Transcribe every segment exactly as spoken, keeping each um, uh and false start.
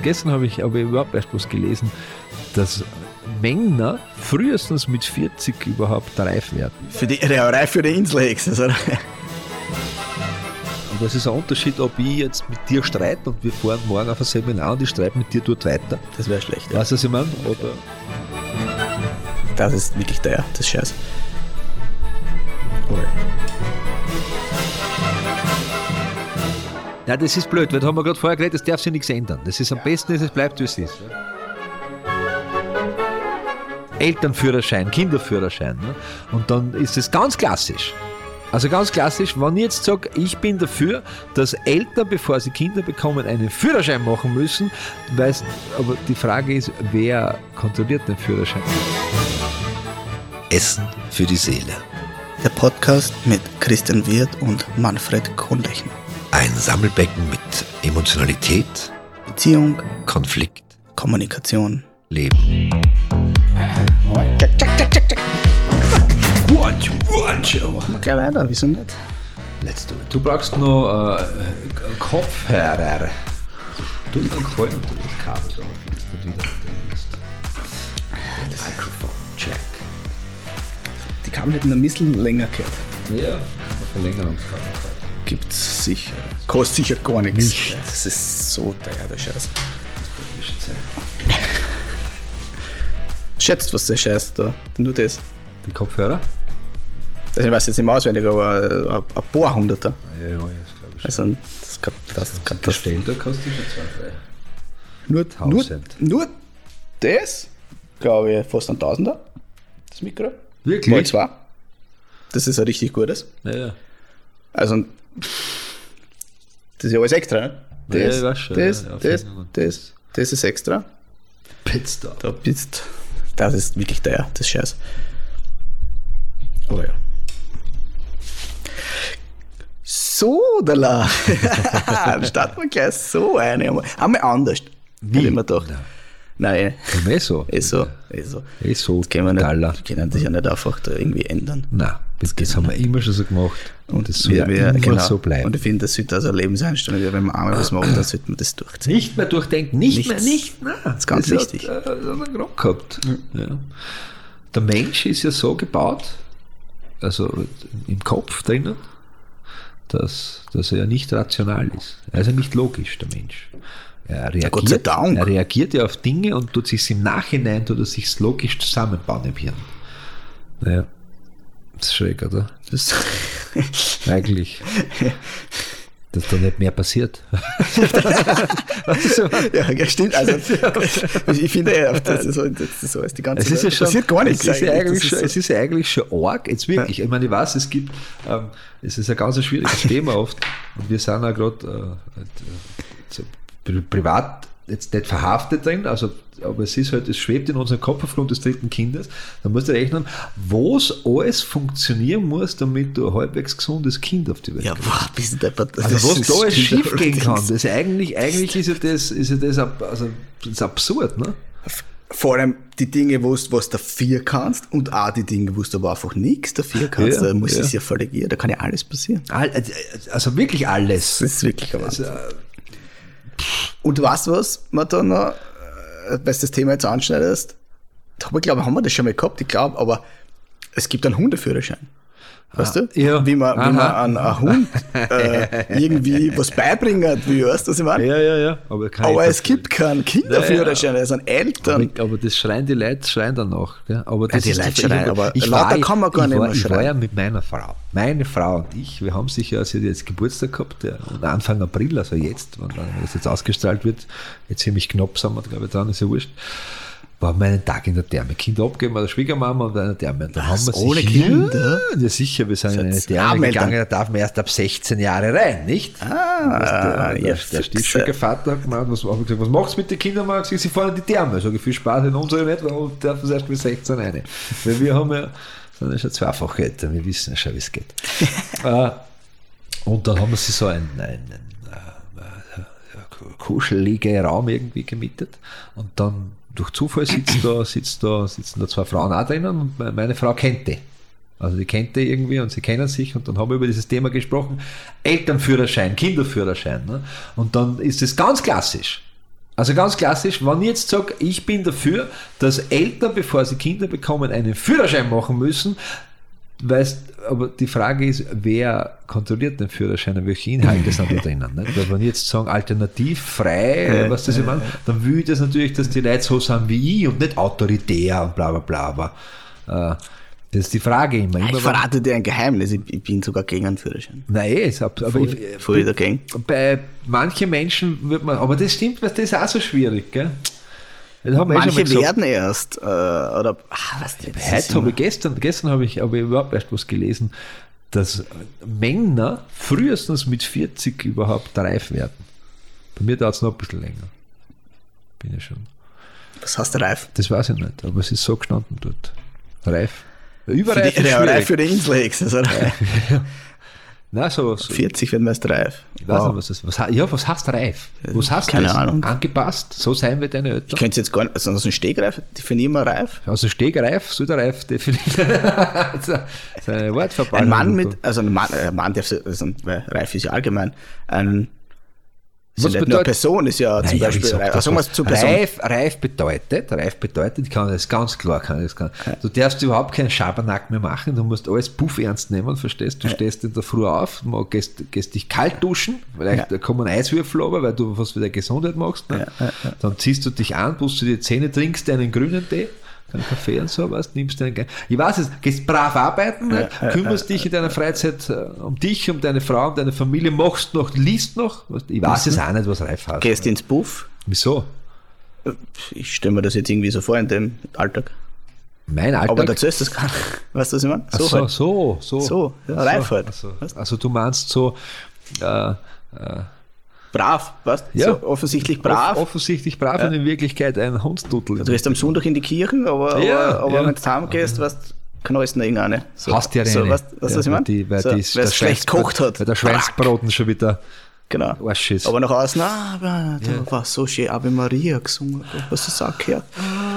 gestern habe ich, hab ich überhaupt erst was gelesen, dass Männer frühestens mit vierzig überhaupt reif werden. Für die, ja, reif für die Inselhexe, oder? Und das ist ein Unterschied, ob ich jetzt mit dir streite und wir fahren morgen auf ein Seminar und ich streite mit dir dort weiter. Das wäre schlecht, ja. Weißt du, was ich meine? Oder? Das ist wirklich der, das ist scheiße. Oh ja. Ja, das ist blöd, weil da haben wir gerade vorher geredet, das darf sich nichts ändern. Das ist am besten, es bleibt wie es ist. Elternführerschein, Kinderführerschein. Ne? Und dann ist es ganz klassisch. Also ganz klassisch, wenn ich jetzt sage, ich bin dafür, dass Eltern, bevor sie Kinder bekommen, einen Führerschein machen müssen, weil aber die Frage ist, wer kontrolliert den Führerschein? Essen für die Seele. Der Podcast mit Christian Wirth und Manfred Kohnlechner. Ein Sammelbecken mit Emotionalität, Beziehung, Konflikt, Kommunikation, Leben. Machen wir gleich weiter, wieso nicht? Let's do it. Du brauchst noch äh, Kopfhörer. Du hast einen Gefallen unter das Kabel drauf. Das Mikrofon, check. Die Kabel hätten ein bisschen länger gehört. Ja, Verlängerungskabel. Gibt's sicher. Kostet sicher gar nichts. Nicht. Das ist so teuer, der Scheiß. Schätzt, was der Scheiß da? Nur das. Die Kopfhörer? Ich weiß jetzt nicht mehr auswendig, aber ein paar Hunderter. Ja, ja, das glaube ich. Also, das kann das. Kann das stellen, da kostet schon zwei, drei. Nur, nur, nur das, glaube ich, fast ein Tausender. Das Mikro. Wirklich? Mal zwei. Das ist ein richtig gutes. Ja, ja. Also, das ist ja alles extra, ne? Das, ja, ich weiß schon, das, ja, das, das, das ist extra. Pizza. Da bist, das ist wirklich teuer, das Scheiß. Oh ja. So, da la. Starten wir gleich so eine. Einmal anders. Wie? Hätte ich mir gedacht. Nein. Ja, eh so. Eh so. Eh so. Eh so. Das können wir nicht, Gala. können das ja nicht einfach da irgendwie ändern. Nein, das, das haben wir immer schon so gemacht. Und das soll wir, ja wir, immer genau. so bleiben. Und ich finde, das sollte also eine Lebenseinstellung, wenn man einmal was macht, dann sollte man das durchziehen. Nicht mehr durchdenken, nicht Nichts. mehr, nicht mehr. Das ist ganz das wichtig. Hat, äh, das hat man gerade gehabt. Ja. Der Mensch ist ja so gebaut, also im Kopf drinnen, dass, dass er ja nicht rational ist. Er ist ja nicht logisch, der Mensch. Er reagiert, Gott sei Dank. er reagiert ja auf Dinge und tut sich im Nachhinein, tut er sich logisch zusammenbauen im Hirn. Naja, das ist schräg, oder? Das Eigentlich, dass da nicht mehr passiert. ja, ja, stimmt. Also, ich finde, ja, das ist so, das ist so ist die ganze Es ist ja schon, passiert gar nichts. Es ist, ja eigentlich. eigentlich Das schon, ist es ist ja eigentlich schon arg, jetzt wirklich. Ich meine, ich weiß, es gibt, ähm, es ist ein ganz schwieriges Thema oft und wir sind ja gerade äh, so privat jetzt nicht verhaftet drin, also, aber es ist halt, es schwebt in unserem Kopf aufgrund des dritten Kindes. Da musst du rechnen, was alles funktionieren muss, damit du ein halbwegs gesundes Kind auf die Welt Ja, kriegst. boah, bisschen deppert. Also was ist da alles stimmt schief gehen kann, allerdings. das ist eigentlich, eigentlich ist ja das, ist ja das, ab- also, das ist absurd, ne? Vor allem die Dinge, wo du was dafür kannst und auch die Dinge, wo du aber einfach nichts dafür kannst, Ja, da muss ja. es ja völlig, ja, da kann ja alles passieren. All- Also wirklich alles. Das ist wirklich ein Also, Wahnsinn. Und weißt du was, man da noch, äh, weil du das Thema jetzt anschneidest, da hab ich glaube, haben wir das schon mal gehabt, ich glaube, aber es gibt einen Hundeführerschein. Weißt du? ja. Wie man, wie man Aha. an einen Hund äh, irgendwie was beibringen will, weißt du, was ich meine? ja, ja, ja. Aber, kein Aber es gibt keinen Kinderführerschein, es sind aber, Eltern. aber das schreien die Leute, schreien danach. Gell? Aber das Ja, die ist Leute ich schreien, hab- aber ich lauter war, kann man gar ich nicht war, mehr Ich war schreien. ja mit meiner Frau. Meine Frau und ich, wir haben sicher, also jetzt Geburtstag gehabt, der, und Anfang April, also jetzt, wenn das jetzt ausgestrahlt wird, jetzt ziemlich knapp sind wir, glaube ich, dran, ist ja wurscht. War wir einen Tag in der Therme. Kinder abgeben, der Schwiegermama und eine Therme. Und dann Was, haben wir ohne sich, Kinder? Ja, ja, sicher, wir sind in eine Seid Therme Armeltern. gegangen, da darf man erst ab sechzehn Jahre rein, nicht? Ah, der, ja, der, der Stiefschwiegervater hat gemeint, was, hab ich gesagt, was machst du mit den Kindern? Man hat gesagt, sie fahren in die Therme. Sag ich, viel Spaß in unserer nicht, weil wir dürfen erst mit sechzehn rein. Weil wir haben ja, sind ja schon zweifach älter, wir wissen ja schon, wie es geht. äh, und dann haben wir sich so einen, einen, einen kuschelige Raum irgendwie gemietet und dann durch Zufall sitzt da, sitzt da, sitzen da zwei Frauen auch drinnen und meine Frau kennt die. Also die kennt die irgendwie und sie kennen sich und dann haben wir über dieses Thema gesprochen. Elternführerschein, Kinderführerschein. Ne? Und dann ist es ganz klassisch. Also ganz klassisch, wenn ich jetzt sage, ich bin dafür, dass Eltern, bevor sie Kinder bekommen, einen Führerschein machen müssen, weißt, aber die Frage ist, wer kontrolliert den Führerschein und welche Inhalte sind da drinnen? Nicht? Weil wenn ich jetzt sagen, alternativ, frei, was das ich meine, dann will ich das natürlich, dass die Leute so sind wie ich und nicht autoritär und bla bla bla, aber äh, das ist die Frage immer. immer Ich verrate dir ein Geheimnis, ich, ich bin sogar gegen einen Führerschein. Nein, ist ab, aber Voll, ich, voll dagegen. bei manchen Menschen wird man, aber das stimmt, was das ist auch so schwierig, gell? Das haben wir eh schon mal Manche gesagt. werden erst, äh, oder, ach, was das ist Heute habe immer- ich gestern, gestern habe ich, habe ich überhaupt erst was gelesen, dass Männer frühestens mit vierzig überhaupt reif werden. Bei mir dauert es noch ein bisschen länger. Bin ich schon. Was heißt reif? Das weiß ich nicht, aber es ist so gestanden dort. Reif. Für Überreif die, ist ja, schwierig. reif für die Inselhex, also Nein, so, so. vierzig werden wir erst reif. Ich weiß Wow. nicht, was das was, Ja, was heißt reif? Was heißt Keine das? Ahnung. Angepasst? So sein wir deine Ich Eltern? könnte jetzt gar nicht, also aus dem Stegreif definieren wir reif. Also Stegreif, soll der Reif definieren. Das ist eine Wortverballung. Ein Mann mit, also ein Mann, ein Mann darf, also, weil reif ist ja allgemein, ein, ist ja Was nicht nur bedeutet- Person, ist ja zum Naja, Beispiel, ich sag reif, das, also sagen wir was es zur Person. Reif, reif bedeutet, reif bedeutet, ich kann das ganz klar, kann ich das kann. Du darfst überhaupt keinen Schabernack mehr machen, du musst alles puff ernst nehmen, verstehst du? Du stehst in der Früh auf, du gehst, gehst dich kalt duschen, vielleicht Ja. kommen Eiswürfel runter, weil du was für deine Gesundheit machst. Ne? Ja, ja, ja. Dann ziehst du dich an, putzt du die Zähne, trinkst dir einen grünen Tee, keinen Kaffee und so, weißt, nimmst dir einen, ich weiß es, gehst brav arbeiten, ne? ja, kümmerst dich in deiner Freizeit äh, um dich, um deine Frau, um deine Familie, machst noch, liest noch, weißt, ich weiß es auch nicht, was reif heißt. Gehst ins Puff. Wieso? Ich stelle mir das jetzt irgendwie so vor in dem Alltag. Mein Alltag? Aber dazu ist das gar nicht. Weißt du, was ich meine? Ach so, halt. so, so. So, ja, Ach reif halt. ach so. Weißt? Also du meinst so, äh, äh, Brav, weißt du? Ja. So offensichtlich brav. off- offensichtlich brav und in Wirklichkeit ein Hundstuttel. Du gehst am Sonntag in die Kirche, aber, Ja, aber, aber ja. wenn du heimgehst, weißt du, knallst du noch irgendeine. So, Hast ja so, eine. weißt, weißt du, Ja, was ich meine? die- weil so, die- wer der es schlecht Schweinsbrot- gekocht hat. Weil der Schweinsbraten schon wieder Genau. Arsch ist. Aber nach außen, ah, da war so schön Ave Maria gesungen, was du sagst, gehört.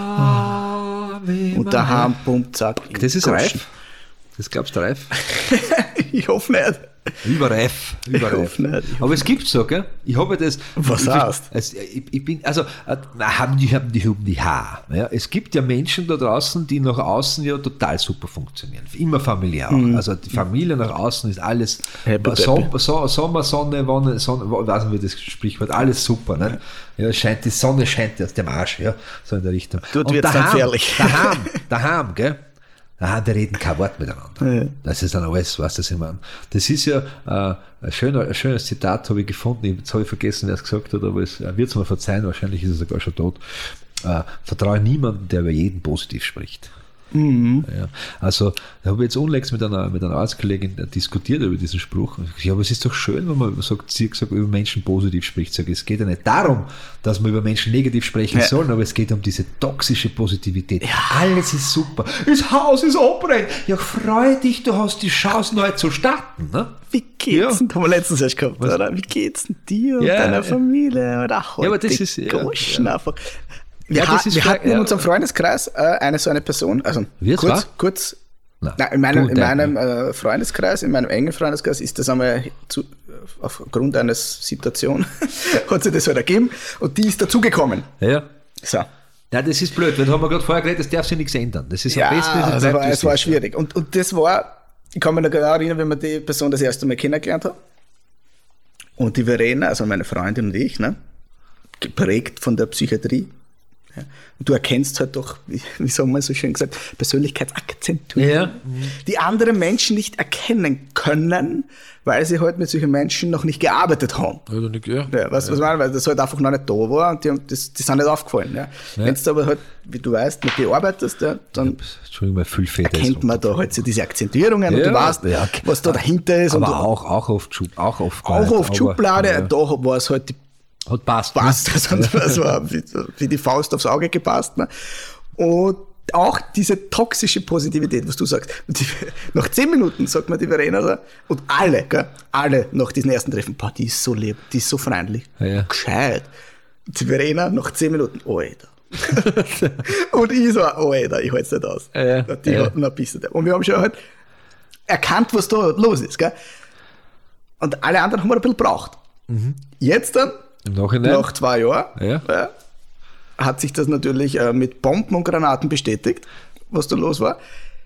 Und daheim, bumm, zack. Das ist Goschen. reif. Das glaubst du reif? Ich hoffe nicht. Überreif. Überreif. hoffe nicht. Aber es gibt so, gell? Ich habe das. Was ich, heißt? Also, ich, ich bin, also, äh, haben die, haben die, haben die Haar. Ja? Es gibt ja Menschen da draußen, die nach außen ja total super funktionieren. Immer familiär auch. Also, die Familie nach außen ist alles Happy Som, so, Sommer, Sonne, Wonne, Sonne, ich weiß nicht, wie das Sprichwort, alles super. Ne? Ja, scheint, die Sonne scheint aus dem Arsch, ja, so in der Richtung. Dort Und wird's dann daheim, gefährlich. Daheim, daheim, gell? Daheim, die reden kein Wort miteinander. Ja. Das ist dann alles, was das ich meine. Das ist ja äh, ein, schöner, ein schönes Zitat, habe ich gefunden. Jetzt habe ich vergessen, wer es gesagt hat, aber es wird es mir verzeihen, wahrscheinlich ist er sogar schon tot. Äh, vertraue niemanden, der über jeden positiv spricht. Mhm. Ja, also, da habe ich jetzt unlängst mit einer, mit einer Arztkollegin diskutiert über diesen Spruch. Und ich gesagt, ja, aber es ist doch schön, wenn man sagt, sie sagt, über Menschen positiv spricht. Sag, es geht ja nicht darum, dass man über Menschen negativ sprechen Ja. soll, aber es geht um diese toxische Positivität. Alles ist super. Das Haus ist abbrennt. Ja, freu dich, du hast die Chance, neu zu starten. Ne? Wie geht's Ja. denn, haben wir letztens erst gehabt, oder? Wie geht's denn dir und Ja, deiner ja. Familie? Oder ach, Ja, aber das ist- ja, Goschen ja. einfach. Wir, Ja, das ha- ist wir klar, hatten in ja. unserem Freundeskreis äh, eine so eine Person, also Wie, es kurz, war? kurz Na, nein, in meinem, du in dein- meinem äh, Freundeskreis, in meinem engen Freundeskreis ist das einmal zu, aufgrund einer Situation, hat sich das halt ergeben und die ist dazugekommen. Ja. So. Ja, das ist blöd, weil da haben wir gerade vorher geredet, das darf sich nichts ändern. Das ist Ja, am besten. also bleibt, war, wie es war ist. schwierig. Und, und das war, ich kann mich noch genau erinnern, wenn man die Person das erste Mal kennengelernt hat. Und die Verena, also meine Freundin und ich, ne, geprägt von der Psychiatrie. Ja. Und du erkennst halt doch, wie, wie sagen wir so schön gesagt, Persönlichkeitsakzentuierung, Ja. die andere Menschen nicht erkennen können, weil sie halt mit solchen Menschen noch nicht gearbeitet haben. Oder nicht, ja. Ja, weißt du, was ich meine? Weil das halt einfach noch nicht da war und die, haben, das, die sind nicht aufgefallen. Ja. Wenn du aber halt, wie du weißt, mit dir arbeitest, ja, dann Entschuldigung, mein Füllfeder ist erkennt man da halt so diese Akzentierungen und Ja, du weißt, ja. was da dahinter ist. aber und du, auch, auch oft Schub, auch oft auch nicht, auf aber- Schublade, ja. da war es halt die Hat passt. ne? passt, also das war wie, wie die Faust aufs Auge gepasst. Ne? Und auch diese toxische Positivität, was du sagst. Und die, nach zehn Minuten sagt mir die Verena so, und alle, gell, alle nach diesen ersten Treffen, boah, die ist so lieb, die ist so freundlich, Ja. gescheit. Und die Verena nach zehn Minuten, oh, Alter. Und ich so, oh, Alter, ich halte es nicht aus. Ja, Die ja. hatten ein bisschen. Und wir haben schon halt erkannt, was da los ist. Gell? Und alle anderen haben wir ein bisschen gebraucht. Jetzt dann Im Nachhinein? Nach zwei Jahren Ja. ja, hat sich das natürlich äh, mit Bomben und Granaten bestätigt, was da los war.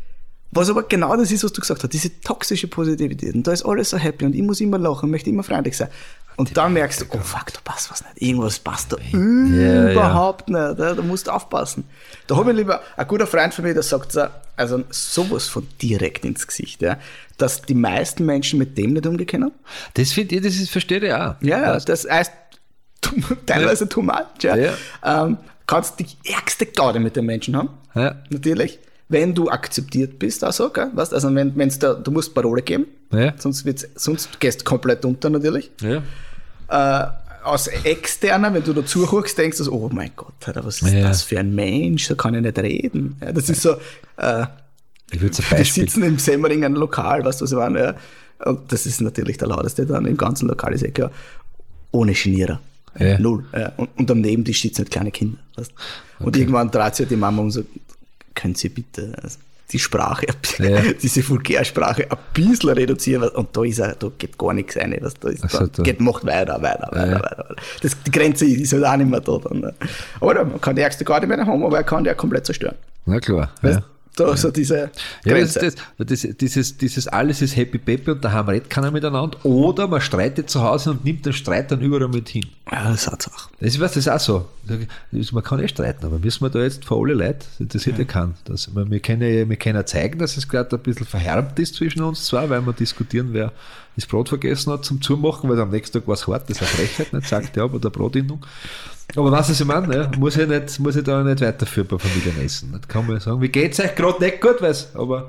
Was aber genau das ist, was du gesagt hast, diese toxische Positivität. Und da ist alles so happy und ich muss immer lachen, möchte immer freundlich sein. Und dann merkst du, oh fuck, da passt was nicht. Irgendwas passt da Ja, überhaupt nicht. Ja, da musst du aufpassen. Da habe ich lieber, ein guter Freund von mir, der sagt so, also sowas von direkt ins Gesicht, ja, dass die meisten Menschen mit dem nicht umgehen können. Das finde ich, das ist, verstehe ich auch. Ja, ja, das heißt too- teilweise too much. Ja. Ja. Ähm, kannst die ärgste Gaude mit den Menschen haben, Ja. natürlich. Wenn du akzeptiert bist, also, gell, weißt, also wenn, wenn's da, du musst Parole geben, Ja. sonst, wird's, sonst gehst du komplett unter natürlich. Ja. Äh, aus externer, wenn du da zuhörst, denkst du so, oh mein Gott, Alter, was ist Ja. das für ein Mensch, so kann ich nicht reden. Ja, das ist so, äh, Ich würde ein wir Beispiel. sitzen im Semmering ein Lokal, weißt du, was ich meine? Ja. Und das ist natürlich der lauteste dann im ganzen Lokal, ist eh klar, ohne Genierer. Ja. Null. Ja. Und, und am Nebentisch sitzen halt kleine Kinder. Weißt? Und Okay. irgendwann dreht sich die Mama und sagt, können Sie bitte also die Sprache, Ja. diese Vulgärsprache ein bisschen reduzieren? Und da ist er, da geht gar nichts rein. Weißt? Da ist, Ach so, dann da- geht, macht weiter, weiter, weiter, Ja. weiter, weiter. Das, die Grenze ist halt auch nicht mehr da. Dann, ne? Aber ja, man kann die ärgste Garde mehr haben, aber er kann die auch komplett zerstören. Na klar. Weißt? Ja. Da so diese Ja, das, Grenze. ist das, das, dieses, dieses alles ist Happy Peppy und daheim redet keiner miteinander. Oder man streitet zu Hause und nimmt den Streit dann überall mit hin. Ja, das hat's auch. Das ist, was, das ist auch so. Man kann eh streiten, aber müssen wir da jetzt vor alle Leute, das interessiert ja keinen. Das, wir, können, ja- wir können zeigen, dass es gerade ein bisschen verhärmt ist zwischen uns zwei, weil wir diskutieren, wer das Brot vergessen hat zum Zumachen, weil am nächsten Tag war es hart, das ist eine Frechheit, nicht, sagt ja, bei der Brotindung. Aber was ich meine, ja, muss ich nicht, muss ich da nicht weiterführen bei Familienessen. Nicht kann man sagen, wie geht's euch gerade nicht gut, weiß, aber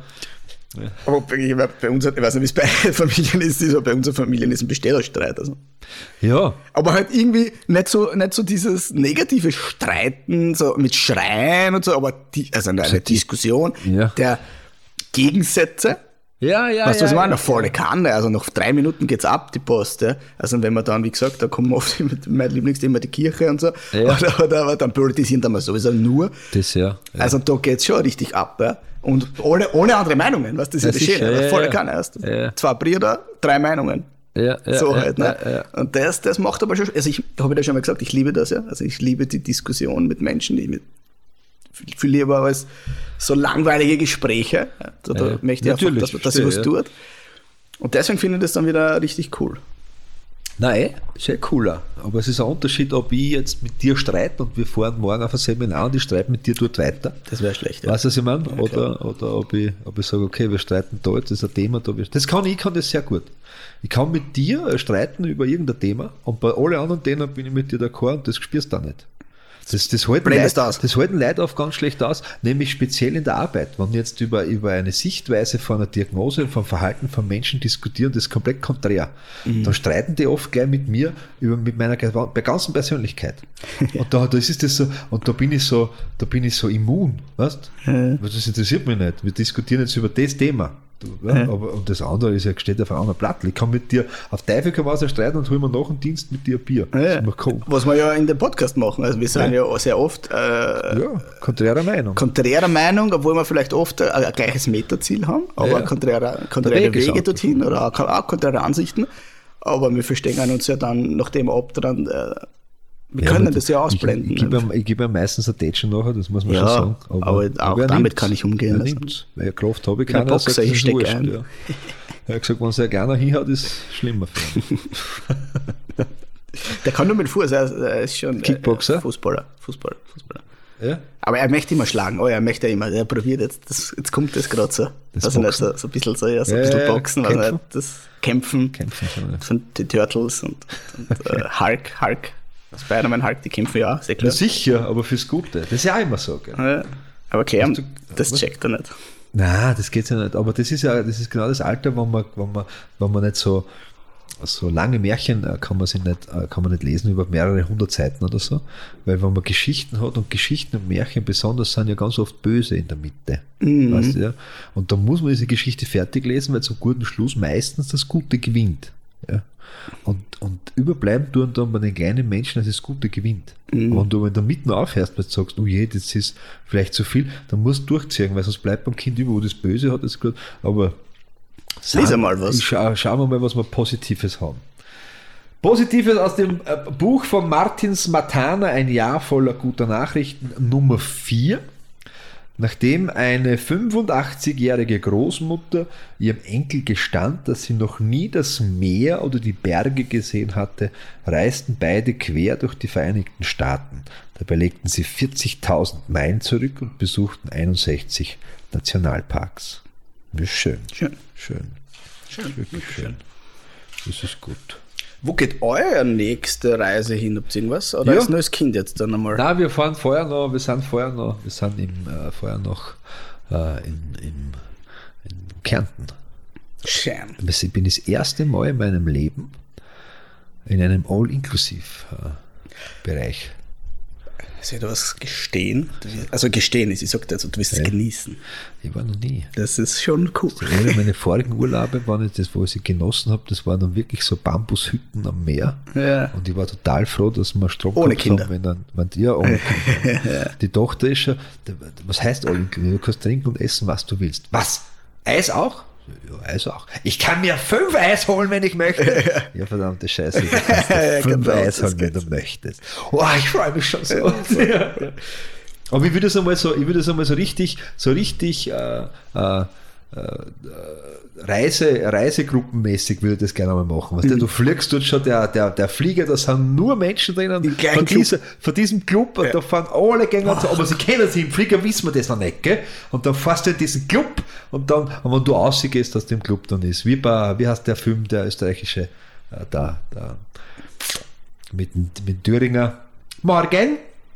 Aber bei, bei uns, ich weiß nicht, wie es bei Familien ist, ist, aber bei unseren Familien ist ein Bestellerstreit. Also. ja, Aber halt irgendwie nicht so, nicht so dieses negative Streiten, so mit Schreien und so, aber die, also eine, eine Diskussion Ja. der Gegensätze. ja, ja. Weißt du, ja, was ich meine? ja. Eine volle Kanne. Also nach drei Minuten geht's ab, die Post. Ja. Also wenn man dann, wie gesagt, da kommen oft mit mein Lieblingsthema die Kirche und so. Ja. Oder, oder, aber dann politisieren dann mal sowieso nur. Das ja. ja. Also da geht's schon richtig ab. Ja. Und ohne, ohne andere Meinungen, weißt du, das ist ja Ja, das Schöne. sicher, ja, Volle ja. Kanne. Weißt du. Ja. Zwei Brüder, drei Meinungen. ja, ja, So ja, halt, ne? ja, ja. Und das, das macht aber schon, also ich habe ja schon mal gesagt, ich liebe das ja. Also ich liebe die Diskussion mit Menschen, die mit viel, viel lieber als so langweilige Gespräche. Ja. Da, da Ja, möchte ich einfach, natürlich, dass, dass sich was verstehe, ja. tut. Und deswegen finde ich das dann wieder richtig cool. Nein, ist ja cooler. Aber es ist ein Unterschied, ob ich jetzt mit dir streite und wir fahren morgen auf ein Seminar und ich streite mit dir dort weiter. Das wäre schlecht. Weißt du, was ich meine? Ja, oder oder ob, ich, ob ich sage, okay, wir streiten da, jetzt ist ein Thema da. Das kann ich, ich kann das sehr gut. Ich kann mit dir streiten über irgendein Thema und bei allen anderen Themen bin ich mit dir d'accord und das spürst du auch nicht. Das, das, halten Blendest Leute, aus. das halten Leute oft ganz schlecht aus, nämlich speziell in der Arbeit. Wenn wir jetzt über, über eine Sichtweise von einer Diagnose, vom Verhalten von Menschen diskutieren, das ist komplett konträr. Mhm. Dann streiten die oft gleich mit mir über mit meiner bei ganzen Persönlichkeit. Und da, das ist das so, und da bin ich so, da bin ich so immun, weißt? Ja. Das interessiert mich nicht. Wir diskutieren jetzt über das Thema. Du, ja, aber, und das andere ist ja steht auf einem anderen Blatt. Ich kann mit dir auf Teufel komm raus streiten und hol mir nach dem Dienst mit dir ein Bier. Das Ja, ist mir cool. was wir ja in dem Podcast machen. Also wir sind ja, sehr oft äh, Ja, konträre Meinung. konträrer Meinung, obwohl wir vielleicht oft ein, ein gleiches Metaziel haben, aber Ja. konträre, konträre Der Weg ist Wege anders. dorthin oder auch, auch konträre Ansichten. Aber wir verstehen uns ja dann, nachdem ab, dann, äh, wir Ja, können aber das ja ich- ausblenden. Ich, ich gebe ihm, ich gebe ihm meistens ein Tätschen nachher, das muss man Ja, schon sagen. aber auch er damit nimmt's. kann ich umgehen. Er Also, nimmt's. Weil er Kraft habe ich bin ein keine. er sagt, Boxer, das ich ist steck wurscht, ein. ja. Er hat gesagt, wenn er gerne hinhaut, ist es schlimmer für ihn. der kann nur mit Fuß, er, er ist schon äh, Kickboxer? Fußballer, Fußballer, Fußballer. Ja? Aber er möchte immer schlagen, oh, er möchte immer, er probiert jetzt, das, jetzt kommt das gerade so. Das also nicht Boxen. so, so ein bisschen so, ja, so ein Ja, bisschen ja, ja. Boxen, also Kämpfen? nicht, das Kämpfen, Kämpfen schon, ja. von den Turtles und, und äh, Hulk, Hulk, Spider-Man, Hulk, die kämpfen ja auch, sehr Ja, klar. sicher, aber fürs Gute. Das ist ja auch immer so. Gell? Ja, aber Cam, Hast du- das was? checkt er nicht. Nein, das geht ja nicht. Aber das ist ja, das ist genau das Alter, wenn man, wenn man, wenn man nicht so, so lange Märchen äh, kann man sich nicht, äh, kann man nicht lesen über mehrere hundert Seiten oder so. Weil wenn man Geschichten hat und Geschichten und Märchen besonders sind ja ganz oft böse in der Mitte. Mhm. Weißt du, ja? Und da muss man diese Geschichte fertig lesen, weil zum guten Schluss meistens das Gute gewinnt. Ja? Und, und überbleiben tun dann bei den kleinen Menschen, dass das Gute gewinnt. Mhm. Wenn du in der Mitte aufhörst, weil du sagst, oh je, das ist vielleicht zu viel, dann musst du durchziehen, weil sonst bleibt beim Kind über, wo das Böse hat, das gut. Aber Lies einmal was. Schau, schauen wir mal, was wir Positives haben. Positives aus dem äh, Buch von Martin Smatana, ein Jahr voller guter Nachrichten, Nummer vier. Nachdem eine fünfundachtzigjährige Großmutter ihrem Enkel gestand, dass sie noch nie das Meer oder die Berge gesehen hatte, reisten beide quer durch die Vereinigten Staaten. Dabei legten sie vierzigtausend Meilen zurück und besuchten einundsechzig Nationalparks. Ja, schön. Schön. Schön. Schön. Wirklich schön. Das ist gut. Wo geht eure nächste Reise hin? Habt ihr irgendwas? Oder Ja. ist nur das Kind jetzt dann einmal? Nein, wir fahren vorher noch, wir sind vorher noch, wir sind im, äh, vorher noch äh, in, in, in Kärnten. Schön. Ich bin das erste Mal in meinem Leben in einem All-Inclusive-Bereich. Soll ich da was gestehen? Also gestehen ist, ich sag dir, also, du wirst es Ja. genießen. Ich war noch nie. Das ist schon cool. Eine meiner vorigen Urlaube, waren nicht das, wo ich sie genossen habe, das waren dann wirklich so Bambushütten am Meer. Ja. Und ich war total froh, dass wir Strom Ohne gehabt Kinder. haben. Wenn dann, wenn, ja, ohne Kinder. Die Tochter ist schon, was heißt all inclusive? Du kannst trinken und essen, was du willst. Was? Eis auch? Ja, Eis auch. Ich kann mir fünf Eis holen, wenn ich möchte. Ja, verdammte Scheiße. Du kannst dir Ja, fünf genau, Eis das holen, wenn geht's. du möchtest. Oh, ich freue mich schon so. Ja. Aber ich würde es einmal so, ich würde es einmal so richtig, so richtig äh, äh, äh, Reise, Reisegruppenmäßig würde ich das gerne mal machen. Weißt du, du fliegst dort schon, der, der, der Flieger, da sind nur Menschen drinnen, Im gleichen von, Club. dieser, von diesem Club, und da fahren alle Gänger zu, aber sie kennen sich, im Flieger wissen wir das noch nicht, gell? Und dann fährst du in diesen Club und dann, und wenn du rausgehst aus dem Club, dann ist, wie bei, wie heißt der Film, der österreichische, äh, da, da, mit, mit Thüringer, Morgen,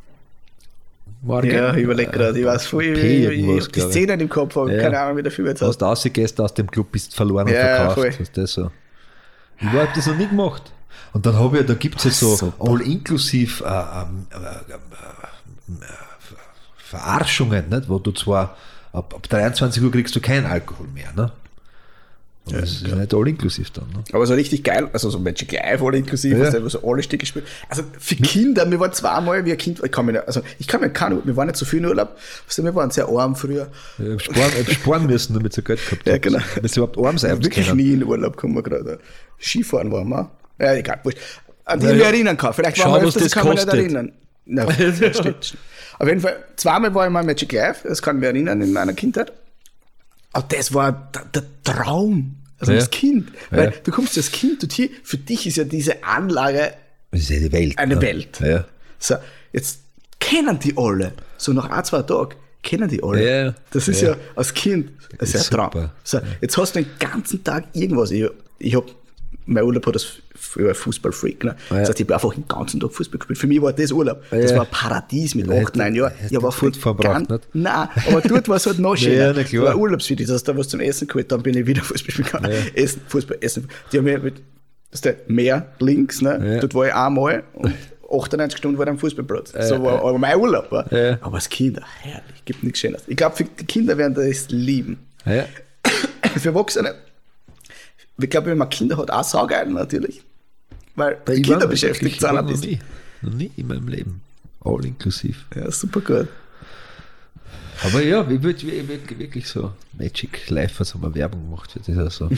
Morgen. Ja, ich überlege gerade, ich weiß voll, ich, P ich, ich, irgendwas, hab die glaub ich. Szenen im Kopf, aber Ja. keine Ahnung, wie der Film jetzt Als heißt. du rausgehst aus dem Club, bist verloren und Ja, verkauft. voll. Hast du das so? Ich habe das noch nie gemacht. Und dann habe ich, da gibt es ja so Super. all-inklusiv äh, ähm, äh, äh, äh, Verarschungen, nicht? Wo du zwar ab, ab dreiundzwanzig Uhr kriegst du keinen Alkohol mehr. Ne? Und das ist nicht all-inklusiv dann. Ne? Aber so richtig geil, also so Magic Life alle inklusive, Ja. ja. wo so alle Stücke spielen. Also für Kinder, wir waren zweimal, wie ein Kind, ich kann mich nicht, also ich kann mich keine, wir waren nicht so viel in Urlaub, also wir waren sehr arm früher. Ich habe sparen, ich hab sparen müssen, damit sie Geld gehabt Ja, haben. genau. Damit sie überhaupt arm sein Wirklich können. nie in Urlaub kommen wir gerade. Skifahren waren wir. Ja, egal, wurscht. An die Ja, ich mich ja. erinnern kann. Vielleicht Schau, waren wir was öfters, das das kann man nicht kostet. erinnern. Nein, das stimmt. stimmt. Auf jeden Fall, zweimal war ich mal Magic Life, das kann ich mich erinnern, in meiner Kindheit. Aber das war der, der Traum. Also Ja. als Kind. Weil Ja. du kommst als Kind dorthin, für dich ist ja diese Anlage Das ist ja die Welt. eine ne? Welt. Ja. So, jetzt kennen die alle. So nach ein, zwei Tagen kennen die alle. Ja, ja. Das ist Ja. ja, als Kind das ist ist ja ein Traum. super. So, jetzt hast du den ganzen Tag irgendwas. Ich, ich hab, mein Urlaub hat das früher Fußballfreak. Ne? Ja. Das heißt, ich habe einfach den ganzen Tag Fußball gespielt. Für mich war das Urlaub. Das Ja. war ein Paradies mit Ja, acht, neun Jahren. hätte Ich war gut verbracht, nicht? Nein, aber dort war es halt noch Ja, schöner. na klar. Das war urlaubswürdig. Das heißt, da was zum Essen geholt, dann bin ich wieder Fußball spielen gegangen. Essen, Fußball, Essen. Die haben mir mit, das ist der Meer links, ne? Ja. Dort war ich einmal und achtundneunzig Stunden war ich am Fußballplatz. So war aber mein Urlaub. War. Ja. Aber als Kinder, herrlich, gibt nichts Schönes. Ich glaube, für die Kinder werden das lieben. Ja. Für Erwachsene, ich glaube, wenn man Kinder hat, auch saugeil natürlich. Weil die Ich Kinder war beschäftigt wirklich- sind ich war ein noch bisschen. nie, noch nie in meinem Leben. All inklusiv. Ja, super gut. Aber ja, ich würde würd wirklich so Magic Life, was haben wir Werbung gemacht für das auch so.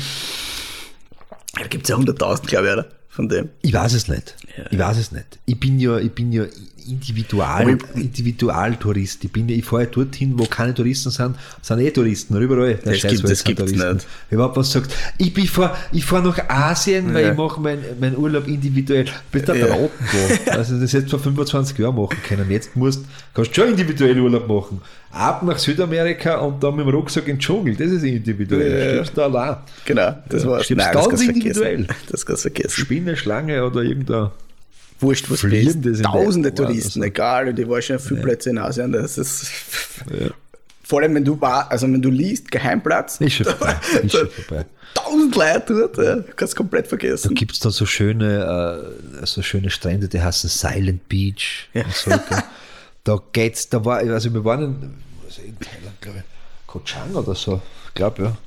Da gibt es ja hunderttausend, glaube ich, oder? Von dem. Ich weiß es nicht. Ich weiß es nicht. Ich bin ja, ich bin ja Individual, Aber ich- Individualtourist. Ich bin ja, ich fahre ja dorthin, wo keine Touristen sind, sind eh Touristen, überall. Der Das Scheiß, gibt- weil das es sind gibt's Touristen. nicht. Wenn man was sagt, ich, bin fahr, ich fahre nach Asien, weil Ja. ich mache meinen mein Urlaub individuell. Bist du Ja. ja. Raten, also das hättest du vor fünfundzwanzig Jahren machen können. Jetzt musst, kannst du schon individuell Urlaub machen. Ab nach Südamerika und dann mit dem Rucksack in den Dschungel, das ist individuell. Ja. Du stirbst da allein. Genau, das Ja, war stirbst das ganz kannst du individuell. vergessen. Das kannst du vergessen. Spinne, Schlange oder irgendein. Wurscht, was Fliegen, bist. das in Tausende der- Touristen, wow, egal. Und ich war schon auf viele Plätze in Asien. Das ist. Vor allem, wenn du war, also wenn du liest, Geheimplatz. Ist schon vorbei. Ist schon vorbei. Tausend Leute dort, ja, kannst komplett Da vergessen. gibt es dann so schöne, äh, so schöne Strände, die heißen Silent Beach. Ja. Und so. Da geht's, da war, also wir waren in, also in Thailand, glaube ich, Koh Chang oder so, glaube ja.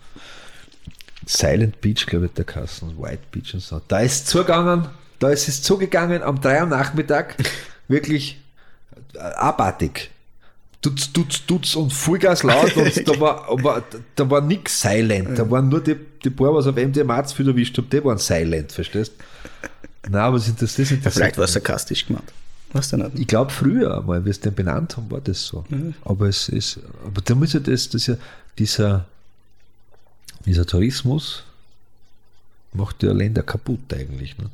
Silent Beach, glaube ich, der Kassen, White Beach und so. Da ist es zugegangen, da ist es zugegangen am drei Uhr Nachmittag, wirklich äh, abartig. tutz, tutz, tutz und Vollgas laut und da war, aber, da war nix silent. Da waren nur die, die paar, was auf M D M A zu viel erwischt haben, die waren silent, verstehst du? Nein, aber das interessiert das interessiert Vielleicht war es mich. sarkastisch gemeint. Weißt du nicht? Ich glaube, früher einmal, wie es den benannt haben, war das so. Mhm. Aber es ist, aber da muss ja das, das ja, dieser, dieser Tourismus macht ja Länder kaputt eigentlich. Ne?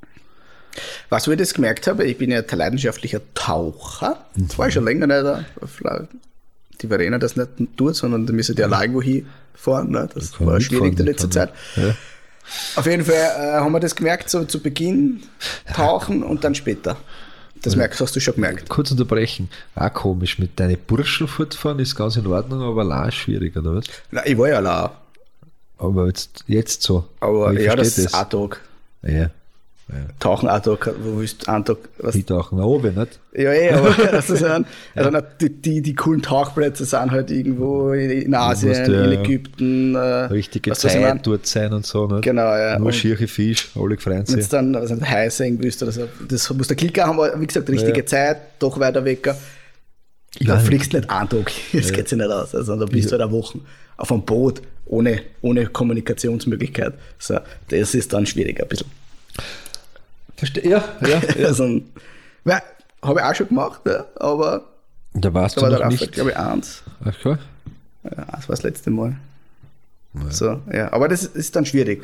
Was ich das gemerkt habe, ich bin ja ein leidenschaftlicher Taucher. Das war ich schon länger nicht. Vielleicht die Verena das nicht tut, sondern da müssen die allein irgendwo hinfahren. Ne? Das kann war man schwierig die mitfahren, letzte kann Zeit. man- Ja. Auf jeden Fall äh, haben wir das gemerkt, so zu Beginn tauchen und dann später. Das merkst, hast du schon gemerkt. Kurz unterbrechen, auch komisch, mit deinen Burschen fortfahren ist ganz in Ordnung, aber allein ist schwierig, oder was? Nein, ich war ja allein. Aber jetzt, jetzt so. Aber ich ja, das verstehe ist ein Tag. Ja, Tauchen ein Tag, wo willst du einen Tag. Was, die tauchen nach oben, nicht? ja, eh, aber das ist ein, also na, die, die, die coolen Tauchplätze sind halt irgendwo in, in Asien, musst ja in Ägypten. Äh, Richtige weißt du, was ich mein? Zeit dort sein und so, nicht? Genau, ja. Nur Und schiere Fisch, alle freuen wenn sich. du dann was nicht, Heißing willst oder so, das muss der Klicker haben, aber wie gesagt, richtige Ja. Zeit, doch weiter weg. Ja. Da fliegst du nicht einen Tag, das geht sich nicht aus. Also da bist du halt eine Woche auf einem Boot, ohne, ohne Kommunikationsmöglichkeit. So, das ist dann schwierig ein bisschen. Verstehe, ja, ja. ja. Also, ja, habe ich auch schon gemacht, ja, aber Da warst da du war noch der Raphael, nicht. glaube ich, eins. Ach klar. Ja, das war das letzte Mal. So, ja, aber das ist dann schwierig.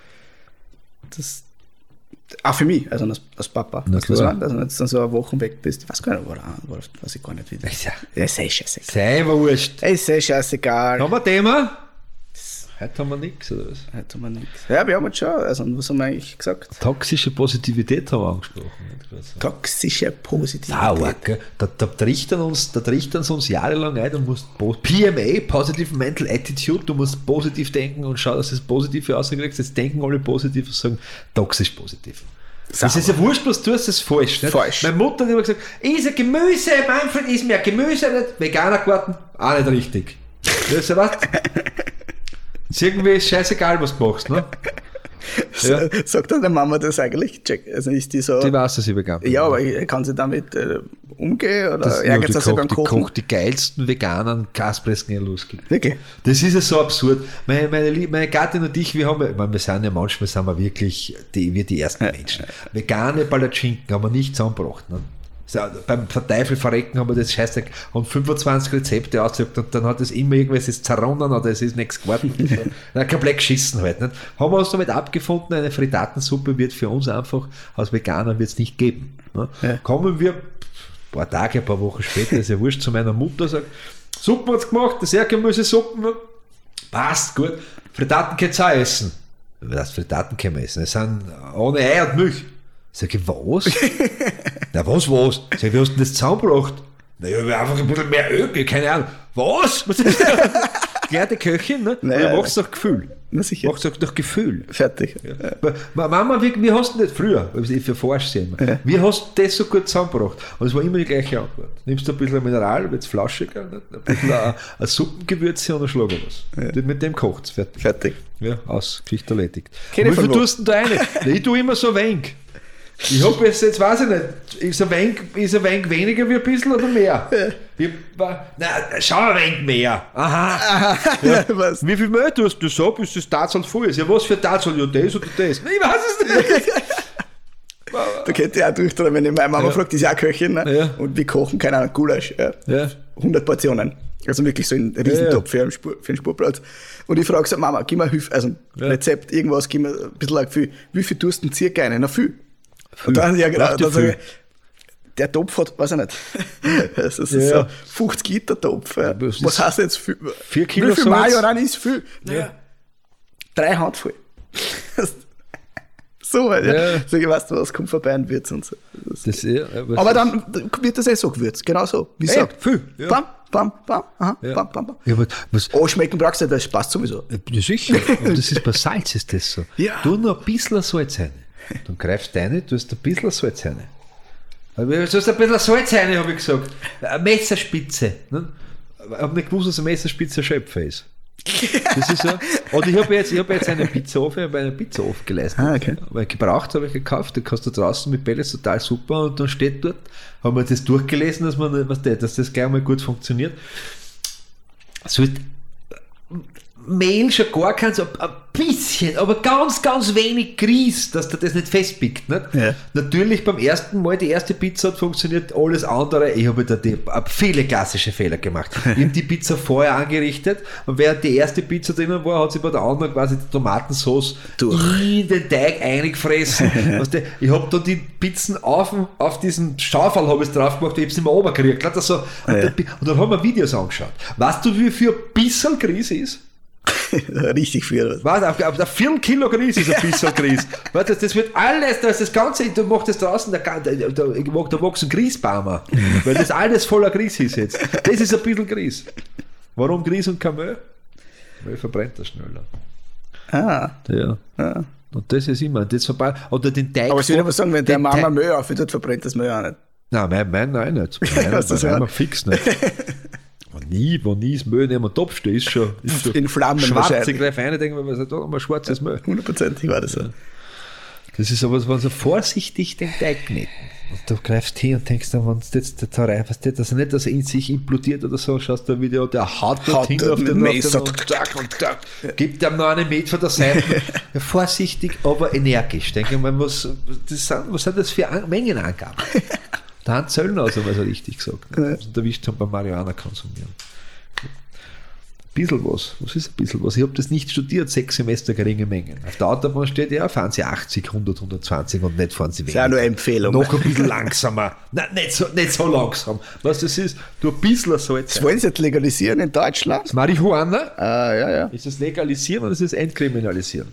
Das, auch für mich, also als, als Papa. Na Weißt du, was klar. ich meine? Also, wenn du dann so eine Woche weg bist, ich weiß gar nicht, wo war, weiß ich gar nicht wieder. Ja. Ja, ist eh scheißegal. Sei wurscht. Ist eh scheißegal. Haben wir ein Thema? Heute haben wir nichts, oder was? Heute haben wir nichts. Ja, wir haben jetzt schon, also was haben wir eigentlich gesagt? Toxische Positivität haben wir angesprochen. Nicht? Also, Toxische Positivität. sauer, gell? Da, da, trichtern uns, da trichtern sie uns jahrelang ein, du musst po- P M A, Positive Mental Attitude, du musst positiv denken und schau, dass du das Positive rauskriegst. Jetzt denken alle positiv und sagen toxisch positiv. Sauer. Das ist ja wurscht, was du tust, das ist falsch. Nicht? Falsch. Meine Mutter hat immer gesagt, ist ein Gemüse, Manfred, ist mehr Gemüse nicht. Veganer Garten, auch nicht richtig. Weißt du was? Ist irgendwie scheißegal, was du machst, ne? Ja. Sagt deine Mama das eigentlich? Check. Also ist die so. Die weiß, dass ich vegan bin. Ja, aber kann sie damit äh, umgehen? Oder Das, ja, ärgert die, sie sich beim kocht, die Kochen? kocht die geilsten veganen Kaspresken, die es losgibt. Wirklich? Das ist ja so absurd. Meine, meine, Lie- meine Gattin und ich, wir haben, ich meine, wir sind ja manchmal sind wir wirklich die, wir die ersten Menschen. Vegane Palatschinken haben wir nicht zusammengebracht. Ne? So, beim Verteufel verrecken haben wir das Scheiße und fünfundzwanzig Rezepte ausgesucht und dann hat es immer irgendwas zerronnen oder es ist nichts geworden. Dann komplett geschissen halt. Nicht? Haben wir uns damit abgefunden, eine Frittatensuppe wird für uns einfach als Veganer wird's nicht geben. Ne? Ja. Kommen wir ein paar Tage, ein paar Wochen später, ist ja wurscht, zu meiner Mutter, sagt, Suppen hat's gemacht, das Erdgemüsesuppen, passt, gut, Frittaten könnt ihr auch essen. Das Frittaten können wir essen, es sind ohne Ei und Milch. Sag ich, was? Na was, was? Sag ich, wie hast du denn das zusammengebracht? Naja, einfach ein bisschen mehr Öl, keine Ahnung. Was? Was ist das? Gelernte Köchin, ne? Naja, Du machst doch Gefühl. Na sicher. Machst doch durch Gefühl. Fertig. Ja. Ma- Mama, wie, wie hast du das früher? Ich verforsche sie immer. Ja. Wie hast du das so gut zusammengebracht? Und es war immer die gleiche Antwort. Nimmst du ein bisschen Mineral, wird es flaschiger, nicht? Ein bisschen ein, ein Suppengewürze und ein Schlag was. Ja. Mit dem kocht es. Fertig. Fertig. Ja, aus, Geschichte erledigt. Keine Wie viel von wo? tust du denn da rein? Ich tue immer so wenig. Ich hab jetzt, jetzt weiß ich nicht, ist ein wenig, ist ein wenig weniger wie ein bisschen oder mehr? Ich, war- na, schau ein wenig mehr. Aha. Ja. Was? Wie viel Mehl tust du so, bis das Tatsaal voll ist? Ja, was für Tatsaal? Ja, das oder das? Ich weiß es nicht. Da könnte ich auch durchdrehen, wenn ich meine Mama Ja. fragt, die ist ja auch Köchin, ne? Ja. Und wir kochen, keine Ahnung, Gulasch. Ja. Ja. hundert Portionen. Also wirklich so ein Riesentopf für, einen Spur, für einen Spurplatz. Und ich frage so, Mama, gib mir Hilfe, also ein Ja. Rezept, irgendwas, gib mir ein bisschen ein Gefühl. Wie viel tust du denn circa rein? Na, viel. Und dann, ja genau, Braucht ihr dann sage viel? ich, der Topf hat, weiß ich nicht, das ist Ja, so ja. fünfzig Liter Topf. Ja. Das Was ist heißt jetzt viel? vier Kilo Wie viel Salz? Mayo rein ist viel? Naja, Ja. drei Handvoll. So halt, ja. Ja. Sag ich, weißt du was, kommt vorbei und Würz und so. Das Das, ja, aber aber dann wird das eh so gewürzt, genau so. Wie Ey, gesagt. viel, ja. Bam, bam, bam, aha, Ja. bam, bam, bam. Ja, aber was, Oh, schmecken brauchst du nicht, das passt sowieso. ja, sicher, und das ist bei Salz ist das so. Ja. Tu nur ein bisschen Salz rein. Dann greifst du rein, tust ein bisschen Salz rein. Aber du hast ein bisschen Salz rein, habe ich gesagt. Eine Messerspitze. Ne? Ich habe nicht gewusst, dass eine Messerspitze ein Schöpfer ist. Das ist so. Und ich habe jetzt, ich hab jetzt einen Pizzaofen, ich habe einen Pizzaofen geleistet. Ah, okay. Weil gebraucht habe ich gekauft, den kannst du draußen mit Pellets, total super. Und dann steht dort, haben wir das durchgelesen, dass, man, was das, dass das gleich mal gut funktioniert. Es wird Mehl schon gar kein, so ein bisschen, aber ganz, ganz wenig Grieß, dass der das nicht festpickt. Nicht? Ja. Natürlich beim ersten Mal, die erste Pizza hat funktioniert, alles andere, ich habe da die, viele klassische Fehler gemacht. Ich habe die Pizza vorher angerichtet und während die erste Pizza drinnen war, hat sich bei der anderen quasi die Tomatensauce Durch. in den Teig eingefressen. Weißt du, ich habe da die Pizzen auf, auf diesen Schaufel habe ich drauf gemacht, ich habe es nicht mehr runtergekriegt. So, und, Ja. dann, und dann haben wir Videos angeschaut. Weißt du, wie viel ein bisschen Grieß ist? Richtig viel. Was, auf, auf der Viertel Kilo Grieß ist ein bisschen Grieß. Weißt du, das wird alles, das, das Ganze, du machst das draußen, da, da, da, da, da wächst ein Grießbaum, weil das alles voller Grieß ist jetzt. Das ist ein bisschen Grieß. Warum Grieß und kein Mehl? Mehl verbrennt das schneller. Ah. Ja. ah. Und das ist immer, das vorbei, oder den Teig. Aber ich würde aber sagen, wenn der den Mama Teig- Müll aufhört, verbrennt das Müll auch nicht. Nein, mein, mein nein nicht. Mein, Was das mein, war? mein fix nicht. Wo nie, wo nie das Mehl neben dem Topf steht, ist schon, ist schon In Flammen schwarz. Ich wahrscheinlich. greife rein, denke mir, was ist da mal schwarzes Mehl. Hundertprozentig war das so. Das ist aber so vorsichtig den Teig kneten. Und du greifst hin und denkst dann, wenn du jetzt da rein, was das, also nicht, dass er in sich implodiert oder so, schaust du ein Video, der haut dort Haut hin dort auf mit den, dem auf den Messer. und zack und zack, gibt ihm noch einen Met von der Seite. Ja, vorsichtig, aber energisch. Denke ich mal, was, das sind, was sind das für An- Mengenangaben? Der Hans Zöllner hat es einmal so richtig gesagt. Ne? Also erwischt haben beim Marihuana konsumieren. Ein bisschen was. Was ist ein bisschen was? Ich habe das nicht studiert, sechs Semester geringe Mengen. Auf der Autobahn steht ja, fahren Sie achtzig, hundert, hundertzwanzig und nicht fahren Sie Das ist auch nur eine Empfehlung. noch ein bisschen langsamer. Nein, nicht so, nicht so langsam. Was das ist, du ein bisschen Salz. Das wollen sie jetzt legalisieren in Deutschland? Marihuana, Ah, ja, ja. ist es legalisieren oder ist es entkriminalisieren?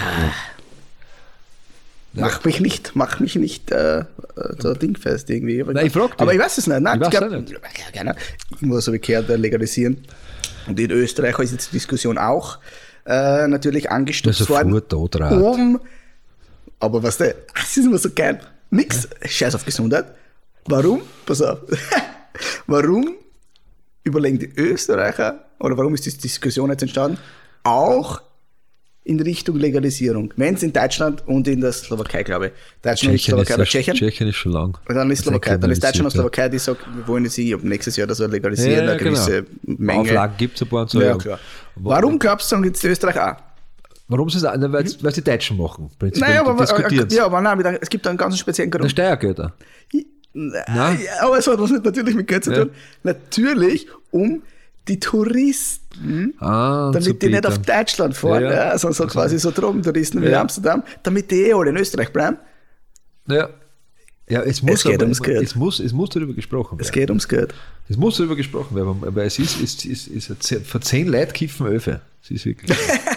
Mach mich nicht, mach mich nicht äh, äh, so dingfest irgendwie. Aber, Nein, ich frag dich. aber ich weiß es nicht. Nein, Ich weiß glaub, auch nicht. Ja, gerne. Irgendwas habe ich gehört, äh, legalisieren. Und in Österreich ist jetzt die Diskussion auch äh, natürlich angestupst Also worden. vor Todrat. Um, aber was der, das ist immer so geil. Nix, scheiß auf Gesundheit. Warum? Pass auf. Warum überlegen die Österreicher, oder warum ist die Diskussion jetzt entstanden, auch in Richtung Legalisierung? Wenn es in Deutschland und in der Slowakei, glaube ich, Deutschland und Tschechien Slowakei, aber ist, Tschechien, Tschechien ist schon lang. und dann ist Das Slowakei, dann ist Deutschland und kriminalisiert, Slowakei, die sagen, wir wollen sie ab nächstes Jahr das legalisieren, Ja, eine gewisse genau. Menge. Auflagen gibt es ein paar und so. Ja, ja. klar. Warum glaubst du, sagen jetzt Österreich auch? Warum ist es auch? Weil es die Deutschen machen. Prinzipiell, Naja, die aber, diskutieren es. ja, aber nein, mit- es gibt einen ganz speziellen Der Grund. Steuergelder. Ja, aber es hat was mit, natürlich mit Geld zu Ja. tun. Natürlich, um die Touristen, Ah, zu damit die nicht auf bieten. Deutschland fahren, Ja, ja. ja, sondern so quasi so Drogentouristen wie in Ja. Amsterdam, damit die eh alle in Österreich bleiben. Ja. Ja, es muss, Es geht aber, ums Geld. Es muss, es muss darüber gesprochen werden. Es geht ums Geld. Es muss darüber gesprochen werden, aber es ist, es ist, es ist ein- für zehn Leute kiffen Öfe. Es ist wirklich.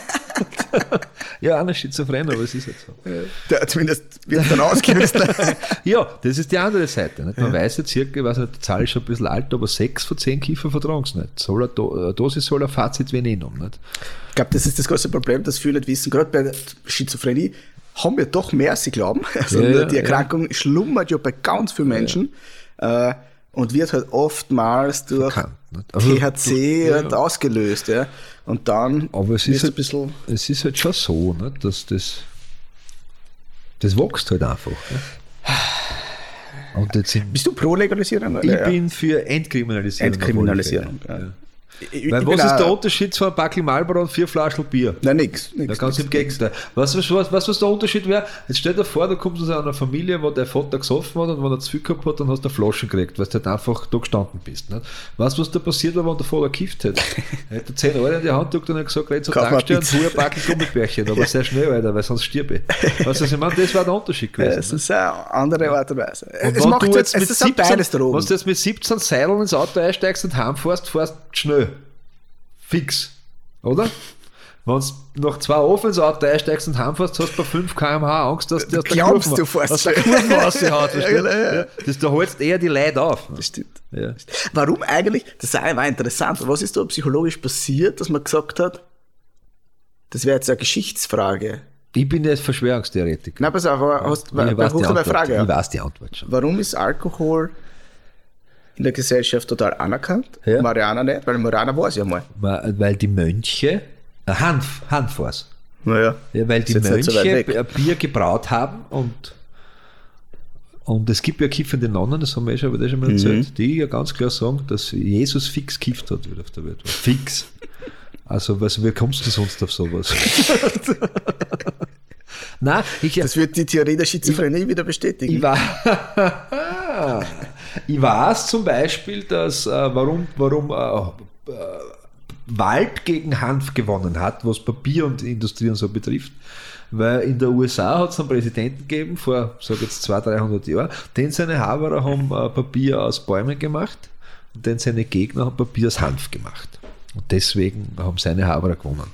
Ja, einer schizophren, aber es ist halt so. Der, zumindest wird dann ausgelöst. Ja, das ist die andere Seite. Nicht? Man weiß ja circa, ich weiß nicht, die Zahl ist schon ein bisschen alt, aber sechs von zehn Kiffer vertragen es nicht. Soll eine Do- eine Dosis soll ein Fazit wie nehmen. Nicht? Ich glaube, das ist das große Problem, dass viele nicht wissen, gerade bei der Schizophrenie haben wir doch mehr, als sie glauben. Also Ja, ja, die Erkrankung schlummert ja bei ganz vielen Menschen äh, und wird halt oftmals durch Verkannt, nicht? Also T H C durch- ja, halt ja. ausgelöst. Ja. Und dann Aber es wird ist, ein halt, bisschen... es ist halt schon so, nicht? Dass das, das wächst halt einfach. Nicht? Und jetzt sind, Bist du pro Legalisierung? ich Ja. bin für Entkriminalisierung. Entkriminalisierung, auf alle Fälle. ja. Ja. Ich, Weil ich was bin ist auch- der Unterschied zwischen einem Backel Marlboro und vier Flaschen Bier? Nein, nix. Da nix ganz nix, im Gegenteil. Was, was, was, was, was der Unterschied wäre? Jetzt stell dir vor, du kommst aus einer Familie, wo der Vater gesoffen hat und wenn er zu viel gehabt hat, dann hast du eine Flasche gekriegt, weil du halt einfach da gestanden bist. Nicht? Weißt du, was da passiert wäre, wenn der Vater gekifft hätte? Er hätte zehn Euro in die Hand gedrückt und hat gesagt, red zur Kauf mal Tankstelle und Pizza. hol ein Backel Gummibärchen, aber sehr schnell, Alter, weil sonst stirb ich. Weißt du, was ich meine? Das war der Unterschied Ja, gewesen. es nicht? ist eine andere Art und Weise. Und Es wenn macht du jetzt, jetzt mit es sind siebzehn, beides Drogen. wenn du jetzt mit siebzehn Seideln ins Auto einsteigst und heimfährst, fährst du schnell. Fix. Oder? Wenn du nach zwei Ofen ins Auto einsteigst und heimfährst, hast du bei fünf Kilometer pro Stunde Angst, dass Du der glaubst, Kurven, du fährst dass der schnell. Kurven raushaut. Ja, verstehst genau, du? ja. Ja. Das, da holst eher die Leute auf. Das stimmt. Ja. Warum eigentlich, das ist auch interessant, was ist da psychologisch passiert, dass man gesagt hat, das wäre jetzt eine Geschichtsfrage. Ich bin jetzt Verschwörungstheoretiker. Nein, pass auf, aber hast, ich, weiß die eine Antwort. Frage. ich weiß die Antwort schon. Warum ist Alkohol in der Gesellschaft total anerkannt. Ja. Mariana nicht, weil Mariana war es ja mal. Weil die Mönche, äh, Hanf, Hanf war's. Naja, Ja, weil die ist jetzt nicht so weit Mönche weg. B- Bier gebraut haben und, und es gibt ja kiffende Nonnen, das haben wir eh schon, aber das schon mal erzählt, die ja ganz klar sagen, dass Jesus fix kifft hat, wie er auf der Welt war. Fix. Also, was, wie kommst du sonst auf sowas? Nein, ich, Das wird die Theorie der Schizophrenie wieder bestätigen. ich, war, ich weiß zum Beispiel, dass, äh, warum, warum äh, äh, Wald gegen Hanf gewonnen hat, was Papier und Industrie und so betrifft. Weil in der U S A hat es einen Präsidenten gegeben, vor, sag jetzt zweihundert, dreihundert Jahren, den seine Haberer haben äh, Papier aus Bäumen gemacht und den seine Gegner haben Papier aus Hanf gemacht. Und deswegen haben seine Haberer gewonnen.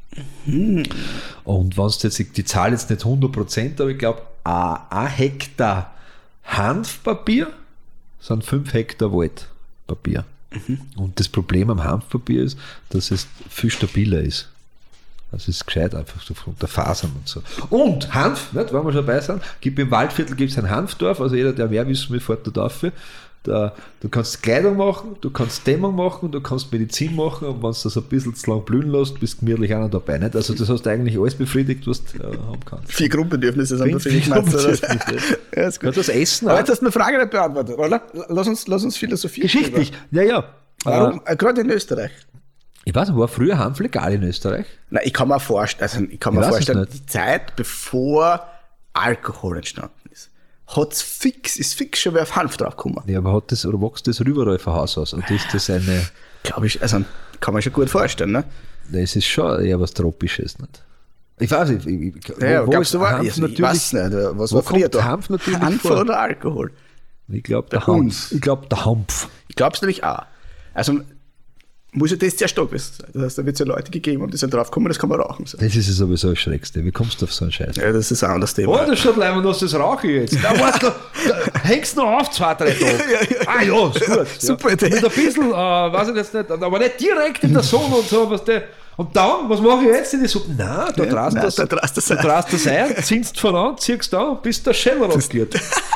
Und wenn es jetzt, die Zahl jetzt nicht hundert Prozent, aber ich glaube, ein Hektar Hanfpapier sind fünf Hektar Waldpapier. Und das Problem am Hanfpapier ist, dass es viel stabiler ist. Also es ist gescheit einfach so von der Fasern und so. Und Hanf, nicht, wenn wir schon dabei sind, gibt im Waldviertel gibt es ein Hanfdorf, also jeder, der mehr wissen will, fährt da dafür. Da, du kannst Kleidung machen, du kannst Dämmung machen, du kannst Medizin machen und wenn du das ein bisschen zu lang blühen lässt, bist du gemütlich auch noch dabei. Nicht? Also das hast du eigentlich alles befriedigt, was du äh, haben kannst. Vier Grundbedürfnisse sind Fünf befriedigt. meinst du, oder? Grundbedürfnisse. Ja, ist Ja, gut. das Essen Aber auch. jetzt hast du eine Frage nicht beantwortet, oder? Lass uns, lass uns philosophieren. Geschichtlich, ja, ja. Warum? Äh, Äh, Gerade in Österreich. ich weiß nicht, war früher Hanf legal in Österreich? Nein, ich kann mir vorstellen, also ich kann Ich mir weiß es vorstellen, nicht. die Zeit, bevor Alkohol entstanden ist, hat's fix, ist fix schon wer auf Hanf draufgekommen. Ja, aber hat das, oder wächst das überall von Haus aus? Und ist das eine, Glaube ich, also kann man schon gut vorstellen, ne? das ist schon eher was Tropisches, nicht? Ich weiß nicht, ich, ich, Ja, wo, wo glaubst ist du, war, Hanf ich, ich natürlich, weiß nicht, was wo war früher kommt da? Hanf natürlich Hanf vor? oder Alkohol? ich glaube, der, Der Hund. Hanf. Ich glaube, der Hanf. Ich glaube es nämlich auch. Also muss ja das sehr stark sein. Das heißt, da wird es ja Leute gegeben und die sind draufgekommen, das kann man rauchen. So. Das ist ja sowieso das Schrägste. Wie kommst du auf so einen Scheiß? Ja, das ist ein anderes Thema. Oh, das schaut leider aus, das rauche ich jetzt. Da, warte, da, hängst noch auf, zwei, drei Tage. Ah ja, ist gut. Super ja. Idee. Mit ein bisschen, äh, weiß ich jetzt nicht, aber nicht direkt in der Sonne und so. Was der, und dann, was mache ich jetzt in die Suppe? Nein, da Ja, drast nein, das, da drast das da ein. drast das ein, ziehst voran, ziehst da, bis der Scheller rausgeht.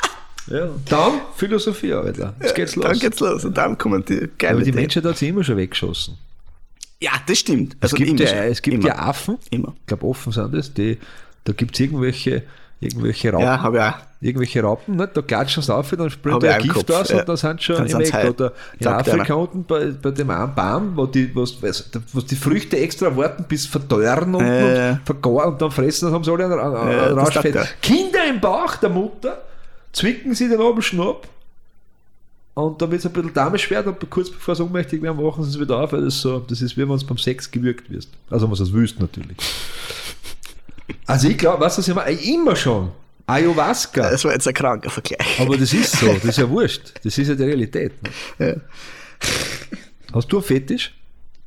Ja, dann Philosophie, Alter. Jetzt geht's los. Dann geht's los und dann kommen die geile Aber die Ideen. Menschheit hat sich immer schon weggeschossen. Ja, das stimmt. Es gibt, immer ja, schon. es gibt immer. ja Affen, Immer. ich glaube offen sind das, die, da gibt es irgendwelche, irgendwelche Raupen, Ja, habe ich auch. irgendwelche Raupen, nicht? Da klatschen sie auf, dann springt Hab der ich auch im Gift Kopf, aus ja. und dann sind sie schon Dann im sind's Eck. heil. Oder in Sagt Afrika einer. unten bei, bei dem einen Baum, wo die, was, was, was die Früchte extra warten, bis verdorren unten Ja, ja. und vergaren und dann fressen, dann haben sie alle einen, einen, Ja, einen das sagt Rauschfett. er. Kinder im Bauch der Mutter zwicken sie den oben Schnapp. Und dann wird es ein bisschen damenschwer, und kurz bevor sie ohnmächtig werden, machen sie es wieder auf, weil das so, das ist wie wenn du beim Sex gewürgt wirst. Also, wenn du es wüsst, natürlich. Also, ich glaube, weißt du, was ich meine? Immer schon. Ayahuasca. Das war jetzt ein kranker Vergleich. Aber das ist so, das ist ja wurscht. Das ist ja die Realität. Ne? Ja. Hast du einen Fetisch?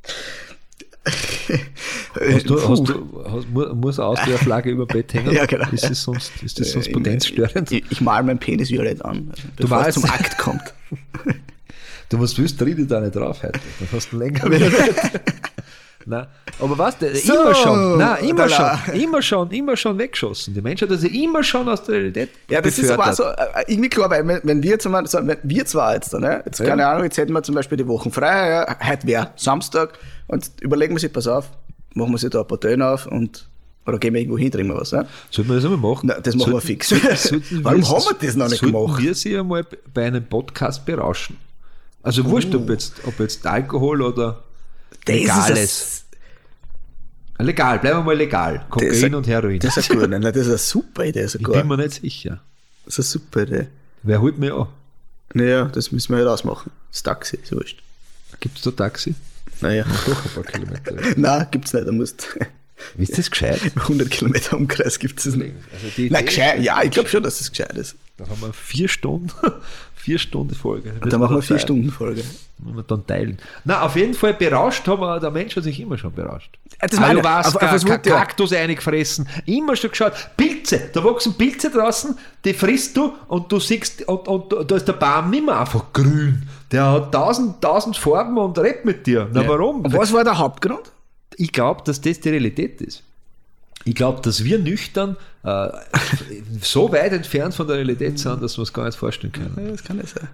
Hast du, hast du, hast, mu- muss eine Austria-Flagge über dem Bett hängen? Ja, genau. Ist das sonst, ist das sonst Äh, potenzstörend? Ich, ich mal meinen Penis violett an, bevor es malst- zum Akt kommt. Du musst wüssten, riede da nicht drauf heute. Dann hast du länger wieder. Nein, aber was? Der, So, immer schon, nein, immer da, schon, immer schon, immer schon weggeschossen. Die Menschheit hat sich immer schon aus der Realität Ja, das ist aber auch befördert. so, äh, irgendwie klar, weil wenn, wenn wir zum Beispiel, wenn wir zwar jetzt, ne, jetzt keine Ahnung, jetzt hätten wir zum Beispiel die Wochen frei, ja, heute wäre Samstag und überlegen wir sich, pass auf, machen wir sich da ein paar Töne auf und, oder gehen wir irgendwo hin, trinken wir was, ne? Sollten wir das einmal machen? Nein, das machen wir Sollten- fix. sollten Warum wir- haben wir das noch nicht sollten gemacht? wir sie einmal bei einem Podcast berauschen? Also wurscht, ob jetzt, ob jetzt Alkohol oder Das ist Legales. Legal, bleiben wir mal legal. Das Kokain ist ein- und Heroin. Das ist eine gute, nein, das ist eine super Idee ich sogar. bin mir nicht sicher. Das ist eine super Idee. Wer holt mich an? Naja, das müssen wir halt ausmachen. Das Taxi, ist wurscht. Gibt es da Taxi? Naja. Doch ein paar Kilometer. Nein, gibt's nicht, da musst Ist das gescheit? hundert Kilometer Umkreis gibt es nicht. Also die Nein, Idee- gescheit, ja, ich glaube schon, dass es gescheit ist. Da haben wir vier Stunden, vier Stunden Folge. Und dann machen wir vier Stunden Folge. Müssen wir dann teilen. Na, auf jeden Fall berauscht haben wir, der Mensch hat sich immer schon berauscht. Ja, das meine ich. Ayahuasca, Auf- auf was Ka- wollt ihr? Kaktus eingefressen, immer schon geschaut. Pilze, da wachsen Pilze draußen, die frisst du und du siehst, und, und da ist der Baum nicht mehr einfach grün. Der hat tausend, tausend Farben und redet mit dir. Na, Ja. warum? Und was war der Hauptgrund? Ich glaube, dass das die Realität ist. Ich glaube, dass wir nüchtern äh, so weit entfernt von der Realität sind, dass wir es gar nicht vorstellen können. Ja, das kann nicht sein.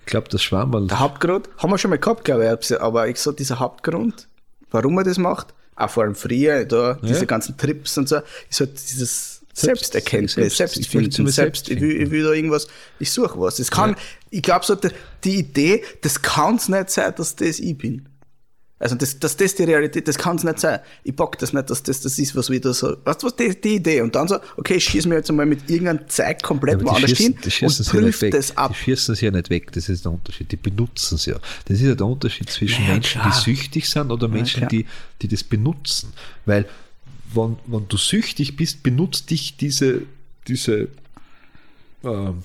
glaube, das Schwammerl. Der Hauptgrund, haben wir schon mal gehabt, glaube ich, aber ich sag, dieser Hauptgrund, warum man das macht, auch vor allem früher, da, diese ganzen Trips und so, ist halt dieses Selbsterkenntnis, Selbst- Selbstfinden, ich möchte selbst, selbst ich will, ich will da irgendwas, ich suche was. Es kann, ich glaube so, die, die Idee, das kann es nicht sein, dass das ich bin. Also, das, dass das die Realität, das kann es nicht sein. Ich bock das nicht, dass das das ist, was wieder so, weißt du was, die, die Idee. Und dann so, okay, ich schieße mir jetzt einmal mit irgendeinem Zeug komplett Aber die woanders schießen- hin die und schießen sie ja nicht prüfe weg. das ab. Die schießen es ja nicht weg, das ist der Unterschied. Die benutzen es ja. Das ist ja der Unterschied zwischen Ja, Menschen, klar. die süchtig sind oder Menschen, klar. die, die das benutzen. Weil, wenn, wenn du süchtig bist, benutzt dich diese, diese ähm,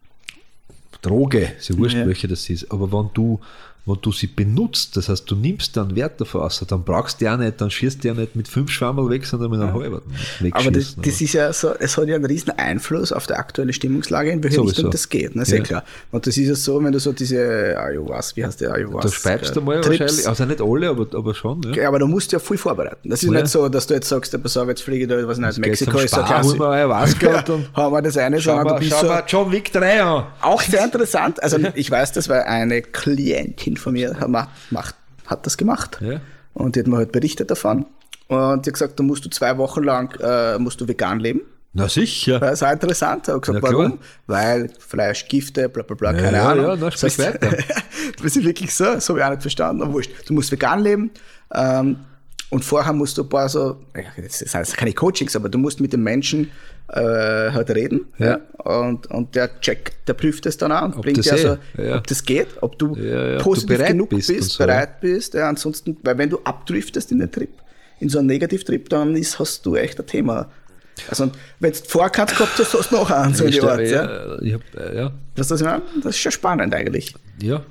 Droge, ist ja wurscht, Ja. welche das ist, aber wenn du wenn du sie benutzt, das heißt, du nimmst dann Wert davon aus, dann brauchst du ja nicht, dann schießt du ja nicht mit fünf Schwammerl weg, sondern mit einem halben wegschießen. Aber das, das ist ja so, es hat ja einen riesen Einfluss auf die aktuelle Stimmungslage, in welche Sowieso. Richtung das geht, ne? Sehr Ja. klar. Und das ist ja so, wenn du so diese Ayahuasca, wie heißt der Ayahuasca? Da speibst du mal Trips, wahrscheinlich, also nicht alle, aber, aber schon. Ja. Ja, aber du musst ja viel vorbereiten. Das ist Ja. nicht so, dass du jetzt sagst, pass auf, jetzt fliege ich da, was nicht, Gehst Mexiko zum ist so Spar, holen wir Ayahuasca und dann haben wir das eine, schau sondern du mal, bist schau so, mal John Wick drei an. auch sehr interessant. Also ich weiß das, weil eine Klientin von mir hat, macht, hat das gemacht. Ja. Und die hat mir halt berichtet davon. Und die hat gesagt, da musst du zwei Wochen lang äh, musst du vegan leben. Na sicher. Das ist auch interessant. Ich habe gesagt, Ja, klar. warum? Weil Fleisch, Gifte, bla bla bla, Ja, keine ja, Ahnung. ja, na, sprich weiter. Das ist wirklich so, das habe ich auch nicht verstanden, aber wurscht. Du musst vegan leben ähm, und vorher musst du ein paar so, ja, das heißt keine Coachings, aber du musst mit dem Menschen äh, halt reden. Ja. Und, und der checkt, der prüft es dann an und Ob bringt das dir eh, also, ja. ob das geht, ob du Ja, ja, ob du positiv bereit genug bist bist, und so, bereit bist. Ja, ansonsten, weil wenn du abdriftest in den Trip, in so einen Negativtrip, dann ist, hast du echt ein Thema. Also, wenn du Vorkant gehabt hast, hast du noch einen, so in die Ich, Art. ja, Ja. ich hab, äh, ja, Weißt du, was ich meine? Das ist schon spannend eigentlich. ja,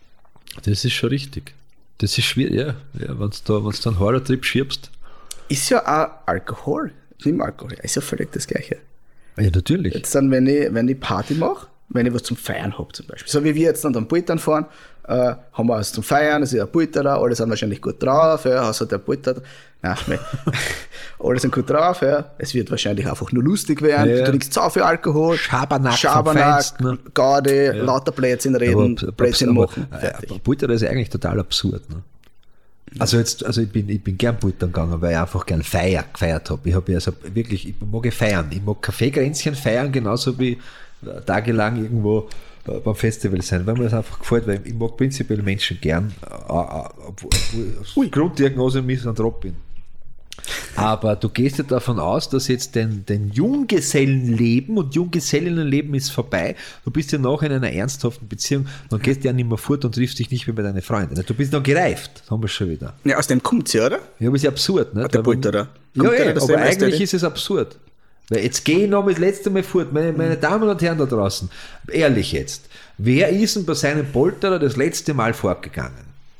das ist schon richtig. Das ist schwierig, ja. ja Wenn du da, wenn's da einen Horror-Trip schiebst. Ist ja auch Alkohol. Nimm Alkohol, ist ja völlig das Gleiche. Ja, natürlich. Jetzt dann, wenn ich, wenn ich Party mache, wenn ich was zum Feiern habe zum Beispiel. So wie wir jetzt dann am Pultern fahren, äh, haben wir was zum Feiern, es ist ein Pulter da, alle sind wahrscheinlich gut drauf, ja, also der Pulter, nein, nein, alle sind gut drauf, ja. Es wird wahrscheinlich einfach nur lustig werden, Ja. du trinkst sau viel Alkohol, Schabernack vom Schabernack, Feinsten, ne? Gaudi, lauter Blödsinn reden, Blödsinn machen, fertig. Pultern ist eigentlich total absurd. Ne? Also jetzt, also ich bin, ich bin gern Pultern gegangen, weil ich einfach gern Feier gefeiert habe. Ich habe ja also wirklich, ich mag ja feiern. Ich mag Kaffeekränzchen feiern, genauso wie tagelang irgendwo äh, beim Festival sein, weil mir das einfach gefällt, weil ich mag prinzipiell Menschen gern, äh, äh, obwohl obwohl ich Grunddiagnose Misanthrop bin. Aber du gehst ja davon aus, dass jetzt den, den Junggesellenleben und Junggesellinnenleben ist vorbei. Du bist ja noch in einer ernsthaften Beziehung, dann gehst du ja nicht mehr fort und triffst dich nicht mehr mit deinen Freunden. Du bist dann gereift, das haben wir schon wieder. Ja, aus dem kommt ja, oder? Ja, aber ist ja absurd. Ne? Der Pulter da. Ja, Kommt ja, der, dass aber der meiste- eigentlich ist es absurd. Weil jetzt gehe ich noch das letzte Mal fort, meine, meine Damen und Herren da draußen, ehrlich jetzt, wer ist denn bei seinem Polterer das letzte Mal fortgegangen?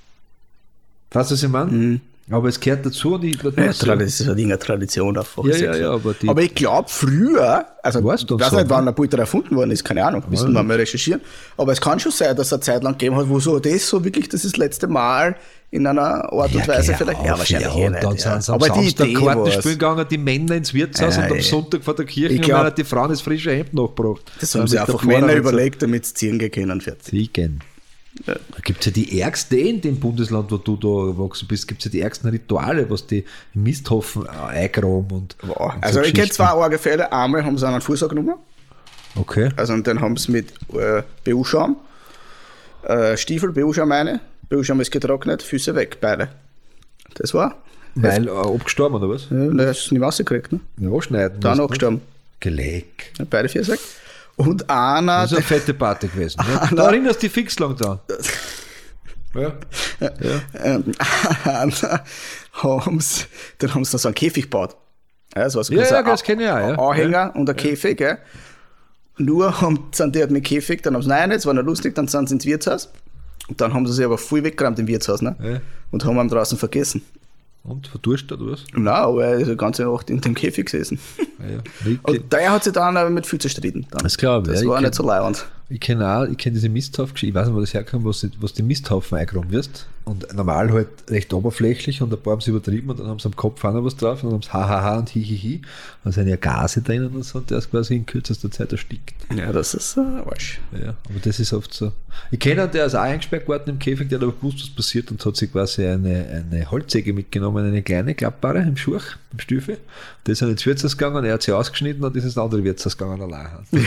Weißt du, was ich meine? Mhm. Aber es gehört dazu und ich Ja, Tra- das ist halt irgendeine Tradition einfach. Ja, ist ja, klar. ja, aber die- aber ich glaube, früher, also Weißt ich du weiß so, nicht, wann ne? der Pulter erfunden worden ist, keine Ahnung, müssen wir mal recherchieren. Aber es kann schon sein, dass es eine Zeit lang gegeben hat, wo so das so wirklich das, ist das letzte Mal in einer Art und Weise vielleicht. Ja, wahrscheinlich ja, eh und nicht. dann Ja. sind sie am Aber die Samstag Idee Karten war's. spielen gegangen, die Männer ins Wirtshaus Ja, und am ja. Sonntag vor der Kirche Ich und glaub- dann hat die Frauen das frische Hemd nachgebracht. Das haben sie Damit der einfach Pfarrer Männer nicht so- überlegt, damit sie ziehen gehen können. Fertig. Ziegen. Da gibt es ja die ärgsten, in dem Bundesland, wo du da gewachsen bist, gibt es ja die ärgsten Rituale, was die im Misthaufen eingraben und, Boah. und Also so ich kenne Geschichten. zwei arge Fälle. Einmal haben sie einen Fußsack genommen, Okay. also und dann haben sie mit äh, B U-Schaum, äh, Stiefel, B U-Schaum eine, B U-Schaum ist getrocknet, Füße weg, beide. Das war. Weil äh, abgestorben oder was? Ja, das ist nicht rausgekriegt, ne? Ja, anschneiden. Dann musst, ne? abgestorben. Geleck. Ja, beide Füße weg. Und einer, Das ist eine fette Party gewesen. Ne? Da erinnerst du dich fix lang dran. Ja. ähm, einer haben sie, dann haben sie so einen Käfig gebaut. Ja, so Ja, ja, das kenne ich auch, ja. Anhänger und ein Käfig, gell? Nur haben, sind die halt mit Käfig, dann haben sie, nein, jetzt war noch lustig, dann sind sie ins Wirtshaus. Und dann haben sie sich aber viel weggeräumt im Wirtshaus, ne? Ja. Und haben ihn draußen vergessen. Und verdurstet oder was? Nein, aber er ist die ganze Nacht in dem Käfig gesessen. Ja, ja. Wirklich. Und der hat sich dann aber mit viel zerstritten. Dann. Das glaub ich, Das ja, war ich nicht so leibend. Ich kenne auch, ich kenne diese Misthaufen-Geschichte, ich weiß nicht, wo das herkommt, wo du was die Misthaufen eingeräumt wirst. Und normal halt recht oberflächlich und ein paar haben es übertrieben und dann haben sie am Kopf auch noch was drauf und dann haben sie Hahaha und Hihihi. Und dann sind ja Gase drinnen und so und der ist quasi in kürzester Zeit erstickt. Ja, das ist äh, Arsch. Ja, aber das ist oft so. Ich kenne einen, der ist auch eingesperrt worden im Käfig, der hat aber gewusst, was passiert und hat sich quasi eine, eine Holzsäge mitgenommen, eine kleine, klappbare im Schurch, im Stiefel. Der ist dann ins Wirtshaus gegangen, er hat sie ausgeschnitten und ist ins andere Wirtshaus gegangen allein.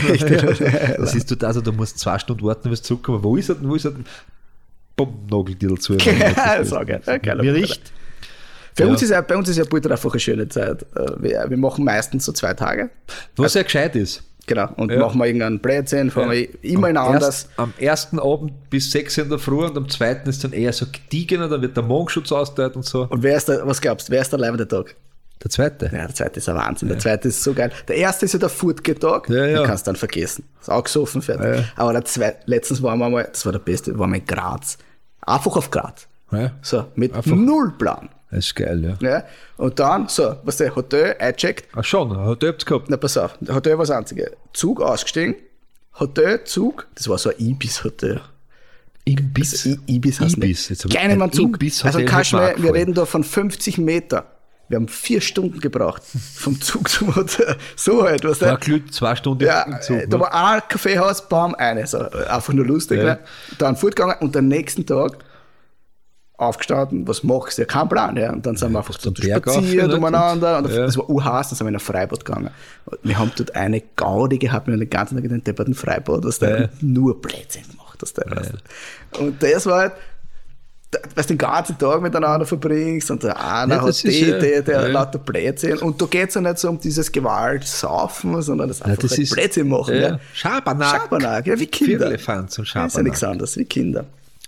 Das ist total so, du musst zwei Stunden warten, bis du zurückkommst. Wo ist er denn? Wo ist er denn? Bumm, Nageltitel zu. Ja, so geil. Ja, geil. Wie riecht? Für Ja. uns ist ja, bei uns ist ja Butter einfach eine schöne Zeit. Äh, Wir, wir machen meistens so zwei Tage. Was ja gescheit ist. Genau. Und Ja. machen wir irgendeinen Blödsinn, fahren wir immer in Am anders. erst- Am ersten Abend bis sechs in der Früh und am zweiten ist dann eher so gediegener, da wird der Mondschutz ausgeteilt und so. Und wer ist der, was glaubst du, wer ist der leibende Tag? Der zweite. Ja, der zweite ist ein Wahnsinn. Der zweite ist so geil. Der erste ist ja der Furtge-Tag. Ja, ja. Den kannst du dann vergessen. Ist auch gesoffen, fertig. Ja. Aber der zweite, letztens waren wir mal, das war der beste, waren wir in Graz. Einfach auf Graz. Ja, So, mit Einfach. null Plan. das ist geil, ja. Ja. Und dann, so, was der Hotel eingecheckt. Ach schon, hat er gehabt. Na, pass auf, Hotel war das einzige. Zug ausgestiegen. Hotel, Zug, das war so ein Ibis-Hotel. Ibis. Also I- Ibis heißt Ibis. nicht. Jetzt hab ich- Kleiner ein Mann Zug. Ibis-Hotel Also hat kannst du mir mir, auch wir gefallen. reden da von fünfzig Meter. Wir haben vier Stunden gebraucht vom Zug zum Hotel. So halt, was War der. glüht zwei Stunden Ja, im Zug. äh, da ne? war ein Kaffeehaus, bam, eine. So, äh, einfach nur lustig. Ja. Ne? Dann fortgegangen und am nächsten Tag aufgestanden, was machst du? Ja, kein Plan. Ja. Und dann sind wir einfach so zum Berg spaziert rauf, ne? umeinander. Und Ja. das war urheiß, dann sind wir in ein Freibad gegangen. Und wir haben dort eine Gaudi gehabt, wir haben den ganzen Tag in den depperten Freibad, was der Ja. nur Blödsinn gemacht hast. Der weißt du. Und das war halt, was du den ganzen Tag miteinander verbringst und der eine Ja, hat das die, ist ja- der, der ja. lauter Blödsinn. Und da geht es ja nicht so um dieses Gewalt, Saufen, sondern das einfach das halt ist- Blödsinn machen. ja. Ja. Schabernack. Schabernack, ja, wie Kinder. Firlefanz und Das ist ja Schabernack. nichts anderes, wie Kinder.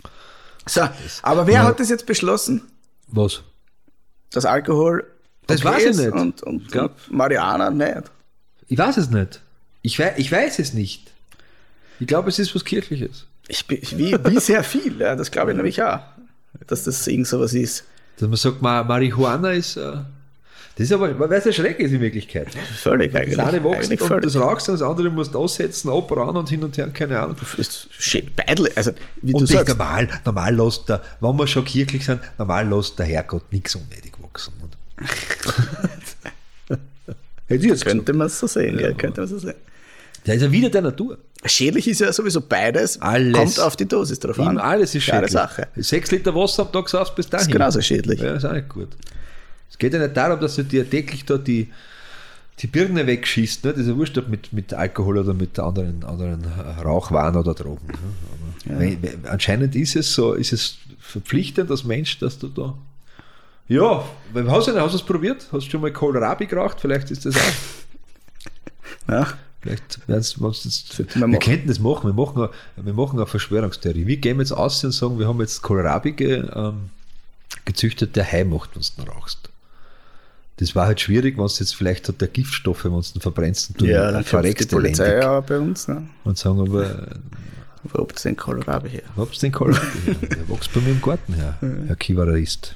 So, aber wer hat das jetzt beschlossen, Was? dass Alkohol Das okay weiß ich ist nicht. und, und, Ich glaub- und Marihuana nicht? Ich weiß es nicht. Ich weiß, ich weiß es nicht. Ich glaube, es ist was Kirchliches. Ich bin, wie, wie sehr viel, ja, das glaube ich nämlich auch, dass das irgend sowas ist. Dass man sagt, Ma- Marihuana ist. Äh, das ist aber, weil es ja schrecklich ist in Wirklichkeit. Völlig Das eigentlich. eine wächst eigentlich und völlig. das rauchst und das andere musst du aussetzen, ab, ran und hin und her, keine Ahnung. Ist schön, beidle, also wie Und du nicht sagst, normal, normal lässt der, wenn wir schon kirchlich sind, normal lässt der Herrgott nichts unnötig wachsen. Hätte ich jetzt gesagt. könnte man so sehen, ja, könnte man so sehen. Der ist ja wieder der Natur. Schädlich ist ja sowieso beides, Alles. kommt auf die Dosis drauf an. Ihm alles ist Klare schädlich. Sache. Sechs Liter Wasser am Tag saufst bis dahin. Das ist genauso schädlich. Ja, ist auch nicht gut. Es geht ja nicht darum, dass du dir täglich da die, die Birne wegschießt. Ne? Das ist ja wurscht, ob mit, mit Alkohol oder mit anderen, anderen Rauchwaren oder Drogen. Ne? Aber wenn, wenn, anscheinend ist es so, ist es verpflichtend als Mensch, dass du da. Ja, hast du es probiert? Hast du schon mal Kohlrabi geraucht? Vielleicht ist das auch. Ja. Vielleicht werden es jetzt. Sollte man Wir machen. könnten das machen. Wir machen, eine, wir machen eine Verschwörungstheorie. Wir gehen jetzt aus und sagen, wir haben jetzt Kohlrabi ge, ähm, gezüchtet, der Hai macht, wenn du ihn rauchst. Das war halt schwierig, wenn es jetzt vielleicht hat der Giftstoffe, wenn du ihn verbrennst und du Ja, dann kommt die verreckst Polizei elendig. ja bei uns. Ne? Und sagen aber, Wo habt ihr den Kohlrabi her? wo hab's den Kohlrabi her? Der wächst bei mir im Garten her, Herr Kivarist.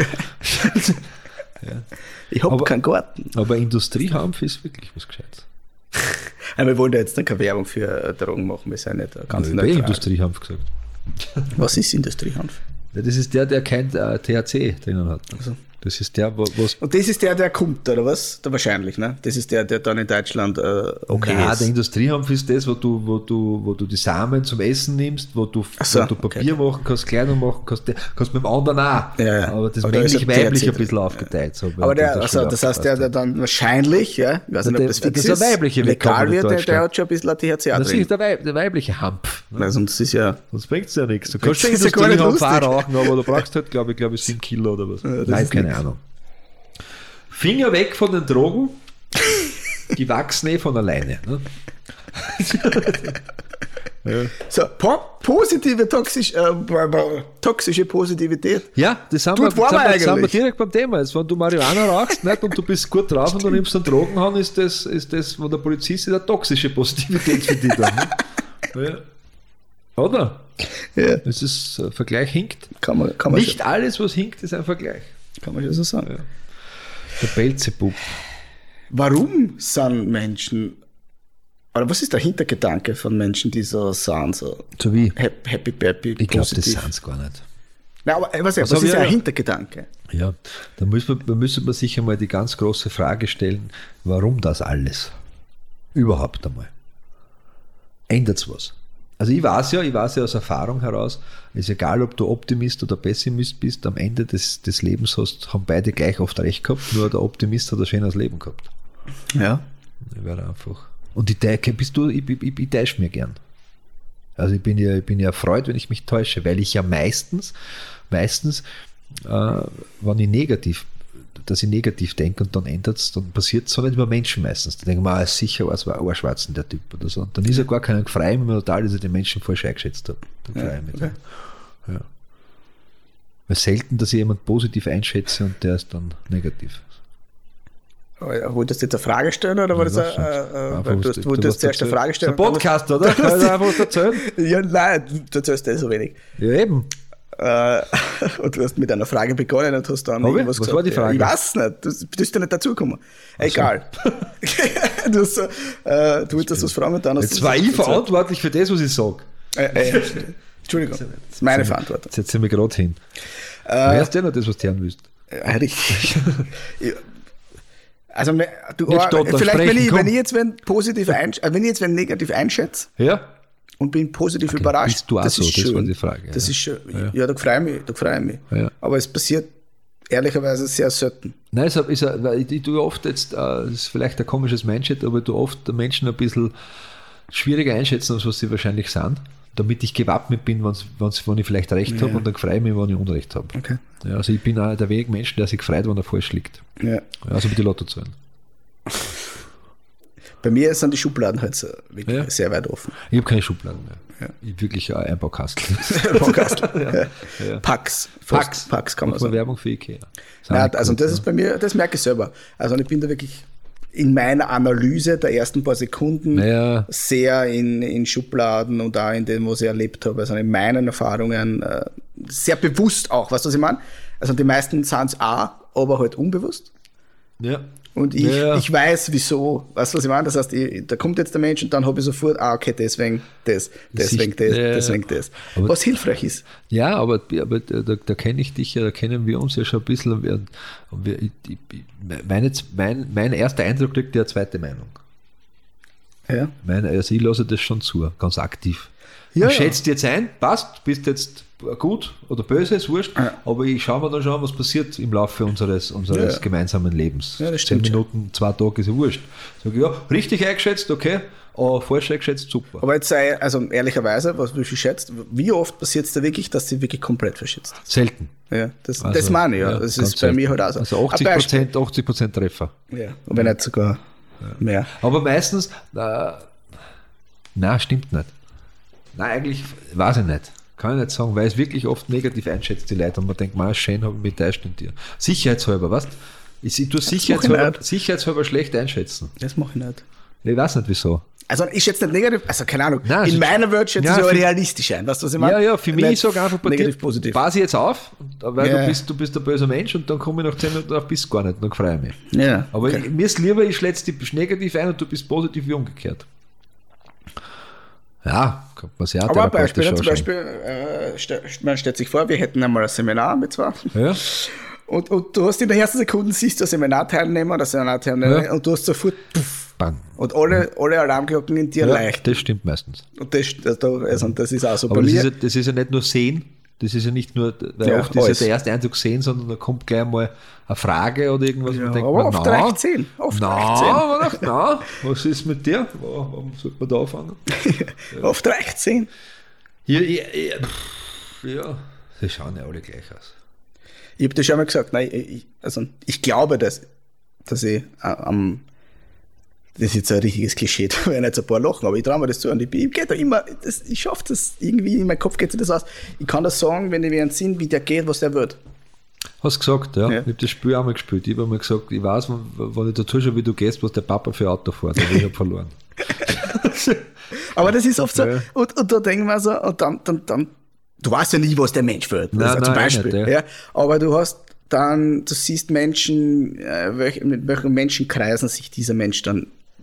Ich hab Aber- keinen Garten. Aber Industriehanf ist wirklich was Gescheites. Ja, wir wollen ja jetzt keine Werbung für äh, Drogen machen, wir sind nicht äh, ganz Ich habe eh neutral. Industriehanf gesagt. Was ist Industriehanf? Ja, das ist der, der kein äh, T H C drinnen hat. Also. Das ist der, wo was. Und das ist der, der kommt, oder was? Der wahrscheinlich, ne? Das ist der, der dann in Deutschland äh, okay Nein, ist. der Industriehanf ist das, wo du, wo du, wo du die Samen zum Essen nimmst, wo du, Ach so, wo du Papier machen kannst, Kleidung machen kannst, der- kannst mit dem anderen auch. Ja, ja. Aber das Aber da ist männlich-weiblich ja ein T H C bisschen aufgeteilt. So, Aber der, das also, das heißt, der, der dann wahrscheinlich, ja, ich weiß nicht, ob Der- das fix das ist ein weiblicher legal Willkommen in wird, der, der Deutschland. hat schon ein bisschen T H C das drin. ist der, Weib, der weibliche Hanf. Ne? Weil sonst ist ja, Sonst bringt es ja nichts. Du Das kannst schon ist ja gar nicht Industriehanf auch lustig. rauchen, aber du brauchst halt, glaube ich, glaube ich, sieben Kilo oder was. das Nein, ist keine nix. Ahnung. Finger weg von den Drogen, die wachsen eh von alleine. Ne? so, po positive toxisch, äh, b- b- toxische Positivität. Ja, das sind, Gut wir, waren das wir sind, wir, sind wir eigentlich. direkt beim Thema. Jetzt, wenn du Marihuana rauchst nicht, und du bist gut drauf und du nimmst einen Drogenhahn, ist das, ist das, wo der Polizist ist, eine toxische Positivität für dich dann. Ne? Ja. Oder? Ja, Das ist, ein Vergleich hinkt. kann man, kann man, Nicht alles, was hinkt, ist ein Vergleich. schon, kann man schon so sagen. Der Belzebub. Warum sind Menschen Aber was ist der Hintergedanke von Menschen, die so sind, so So wie? happy, happy, happy Ich glaube, das positiv? sind es gar nicht. Nein, aber äh, was, was, hab was ich ist der ja- Hintergedanke? Ja, da müssen wir, da müssen wir sich einmal die ganz große Frage stellen, warum das alles? Überhaupt einmal. Ändert's was? Also ich weiß ja, ich weiß ja aus Erfahrung heraus, ist egal, ob du Optimist oder Pessimist bist, am Ende des, des Lebens hast, haben beide gleich oft recht gehabt, nur der Optimist hat ein schönes Leben gehabt. Ja. Ich werde einfach. Und ich täusche, bist du, ich, ich, ich, ich täusche mir gern. Also ich bin ja, ich bin ja erfreut, wenn ich mich täusche, weil ich ja meistens, meistens, äh, wenn ich negativ, dass ich negativ denke und dann ändert es, dann passiert es so nicht über Menschen meistens. Da denke ich mir, ah, sicher war es war Arschwatzen, der Typ oder so. Und dann ist er gar keinen gefrei, wenn man total, dass ich den Menschen falsch eingeschätzt habe. Dann freue ich mich okay. dann. Ja. Weil selten, dass ich jemanden positiv einschätze und der ist dann negativ. Aber wolltest du jetzt eine Frage stellen oder war das Ja, ein, äh, äh, Einfach weil was du, du- hast- wolltest du du zuerst eine was Frage erzählst. stellen? Das ist ein Podcast, oder? Kann ich da einfach was erzählen? Ja, nein, du erzählst eh so wenig. Ja, eben. Äh, und du hast mit einer Frage begonnen und hast dann Hab ich? irgendwas Was gesagt. war die Frage? Ich weiß nicht, du bist ja nicht dazugekommen. Egal. du hast so, äh, du wolltest was fragen und dann hast Jetzt du war das ich erzählt. verantwortlich für das, was ich sage. Äh, äh, Entschuldigung, das ist meine Verantwortung. Jetzt setze ich mich gerade hin. Äh, du hörst ja noch das, was du hören willst. Ja, richtig. Ja. Also, me- du, Nicht äh, stottern, vielleicht, wenn, sprechen, ich, komm. wenn ich jetzt wenn positiv einsch- äh, wenn ich jetzt wenn negativ einschätze Ja? und bin positiv überrascht, bist du auch das so? ist Das schön. war die Frage, Das ja. ist schön. Ja, da freue ich mich, da freue ich mich. Ja. Aber es passiert ehrlicherweise sehr selten. Nein, es ist, ein- weil ich, ich tue oft jetzt, äh, das ist vielleicht ein komisches Mindset, aber ich tue oft den Menschen ein bisschen schwieriger einschätzen, als was sie wahrscheinlich sind, damit ich gewappnet bin, wenn's, wenn's, wenn ich vielleicht recht Ja. habe und dann freue ich mich, wenn ich Unrecht habe. Okay. Ja, also ich bin auch der Weg Mensch, der sich freut, wenn er falsch liegt. Ja. Ja, also mit die Lotto zahlen. Bei mir sind die Schubladen halt so wirklich Ja. sehr weit offen. Ich habe keine Schubladen mehr. Ja. Ich habe wirklich ein Einbaukastel. ja. Ja. Pax. Pax. Pax kann man Mach mal sagen. Werbung für Ikea. Nein, also Gut, das ne? ist bei mir, das merke ich selber. Also ich bin da wirklich in meiner Analyse der ersten paar Sekunden Naja. sehr in, in Schubladen und auch in dem, was ich erlebt habe, also in meinen Erfahrungen äh, sehr bewusst auch, weißt du, was ich meine? Also die meisten sind es auch, aber halt unbewusst. Ja. Und ich, Ja. ich weiß, wieso. Weißt du, was ich meine? Das heißt, ich, da kommt jetzt der Mensch und dann habe ich sofort, ah, okay, deswegen das, deswegen das, Ja. deswegen das. Aber- Was hilfreich ist. Ja, aber, aber da, da kenne ich dich ja, da kennen wir uns ja schon ein bisschen. Und wir, und wir, ich, ich, meine, mein, mein erster Eindruck kriegt ja eine zweite Meinung. Ja. Mein, also ich lasse das schon zu, ganz aktiv. Ja, ich ja. schätze dir jetzt ein, passt, bist jetzt gut oder böse, ist wurscht, Ja. aber ich schaue mir dann schon, was passiert im Laufe unseres, unseres Ja. gemeinsamen Lebens. Ja, das Zehn stimmt schon. Minuten, zwei Tage ist ja wurscht. Sag ich, ja, richtig eingeschätzt, okay, aber falsch eingeschätzt, super. Aber jetzt sei, also ehrlicherweise, was wie viel schätzt, wie oft passiert es da wirklich, dass sie wirklich komplett verschätzt? Selten. Ja, das, Also, das meine ich, ja. Das ganz ist bei selten. mir halt auch so. Also Ein achtzig Beispiel. Prozent, achtzig Prozent Treffer. Ja, wenn nicht sogar mehr. Aber meistens, äh, na, stimmt nicht. Nein, eigentlich weiß ich nicht. Kann ich nicht sagen, weil es wirklich oft negativ einschätzt, die Leute. Und man denkt, man, schön, habe ich mich täuscht in dir. Sicherheitshalber, weißt du? Ich, ich tue mach ich sicherheitshalber, nicht. sicherheitshalber schlecht einschätzen. Das mache ich nicht. Ich weiß nicht wieso. Also ich schätze nicht negativ, also keine Ahnung, Nein, in es- meiner Welt schätze Ja, ich so für- realistisch ein, weißt du, was ich meine? Ja, ja, für mich, Nicht ich sage einfach bei negativ, dir, positiv. pass ich jetzt auf, weil Ja. du, bist, du bist ein böser Mensch und dann komme ich nach zehn Minuten drauf, bist du gar nicht, dann freue ich mich. Ja, Aber okay. ich, mir ist lieber, ich schätze dich negativ ein und du bist positiv wie umgekehrt. Ja, kann man sehr Aber ein Beispiel, ne, therapeutisch zum anschauen. Beispiel, äh, ste- man stellt sich vor, wir hätten einmal ein Seminar mit zwei. Ja, Und, und du hast in der ersten Sekunde, siehst du Seminarteilnehmer oder Seminarteilnehmer Ja. und du hast sofort, puff, bang. und alle, alle Alarmglocken in dir Ja, leicht. das stimmt meistens. Und das, das, also das ist auch so Aber bei das ist, mir. ja, das ist ja nicht nur sehen, das ist ja nicht nur, weil Ja, oft ist ja alles. der erste Eindruck sehen, sondern da kommt gleich mal eine Frage oder irgendwas. Ja, man denkt, aber man, oft na, reicht zehn. Oft na, reicht zehn. man dachte, na, was ist mit dir? Wo- Warum sollte man da anfangen? Oft reicht zehn. Hier, ja, ja, pff, ja, sie schauen ja alle gleich aus. Ich habe dir schon mal gesagt, nein, ich, also ich glaube, dass, dass ich äh, am, das ist jetzt ein richtiges Klischee, da werden jetzt ein paar lachen, aber ich traue mir das zu und ich, ich, da immer, das, ich schaffe das irgendwie, in meinem Kopf geht sich das aus. Ich kann das sagen, wenn ich mir einen Sinn, wie der geht, was der wird. Hast du gesagt, ja. Ja. Ich habe das Spiel auch mal gespielt. Ich habe einmal gesagt, ich weiß, wenn, wenn ich dazu schon, wie du gehst, was der Papa für Auto fährt, aber ich habe verloren. Aber das ist oft so, Ja. und, und da denken wir so, und dann, dann, dann, du weißt ja nie, was der Mensch wird, Nein, das ist zum nein, Beispiel. nicht, ja. ja. Aber du hast dann, du siehst Menschen, äh, welch, mit welchen Menschenkreisen sich dieser Mensch dann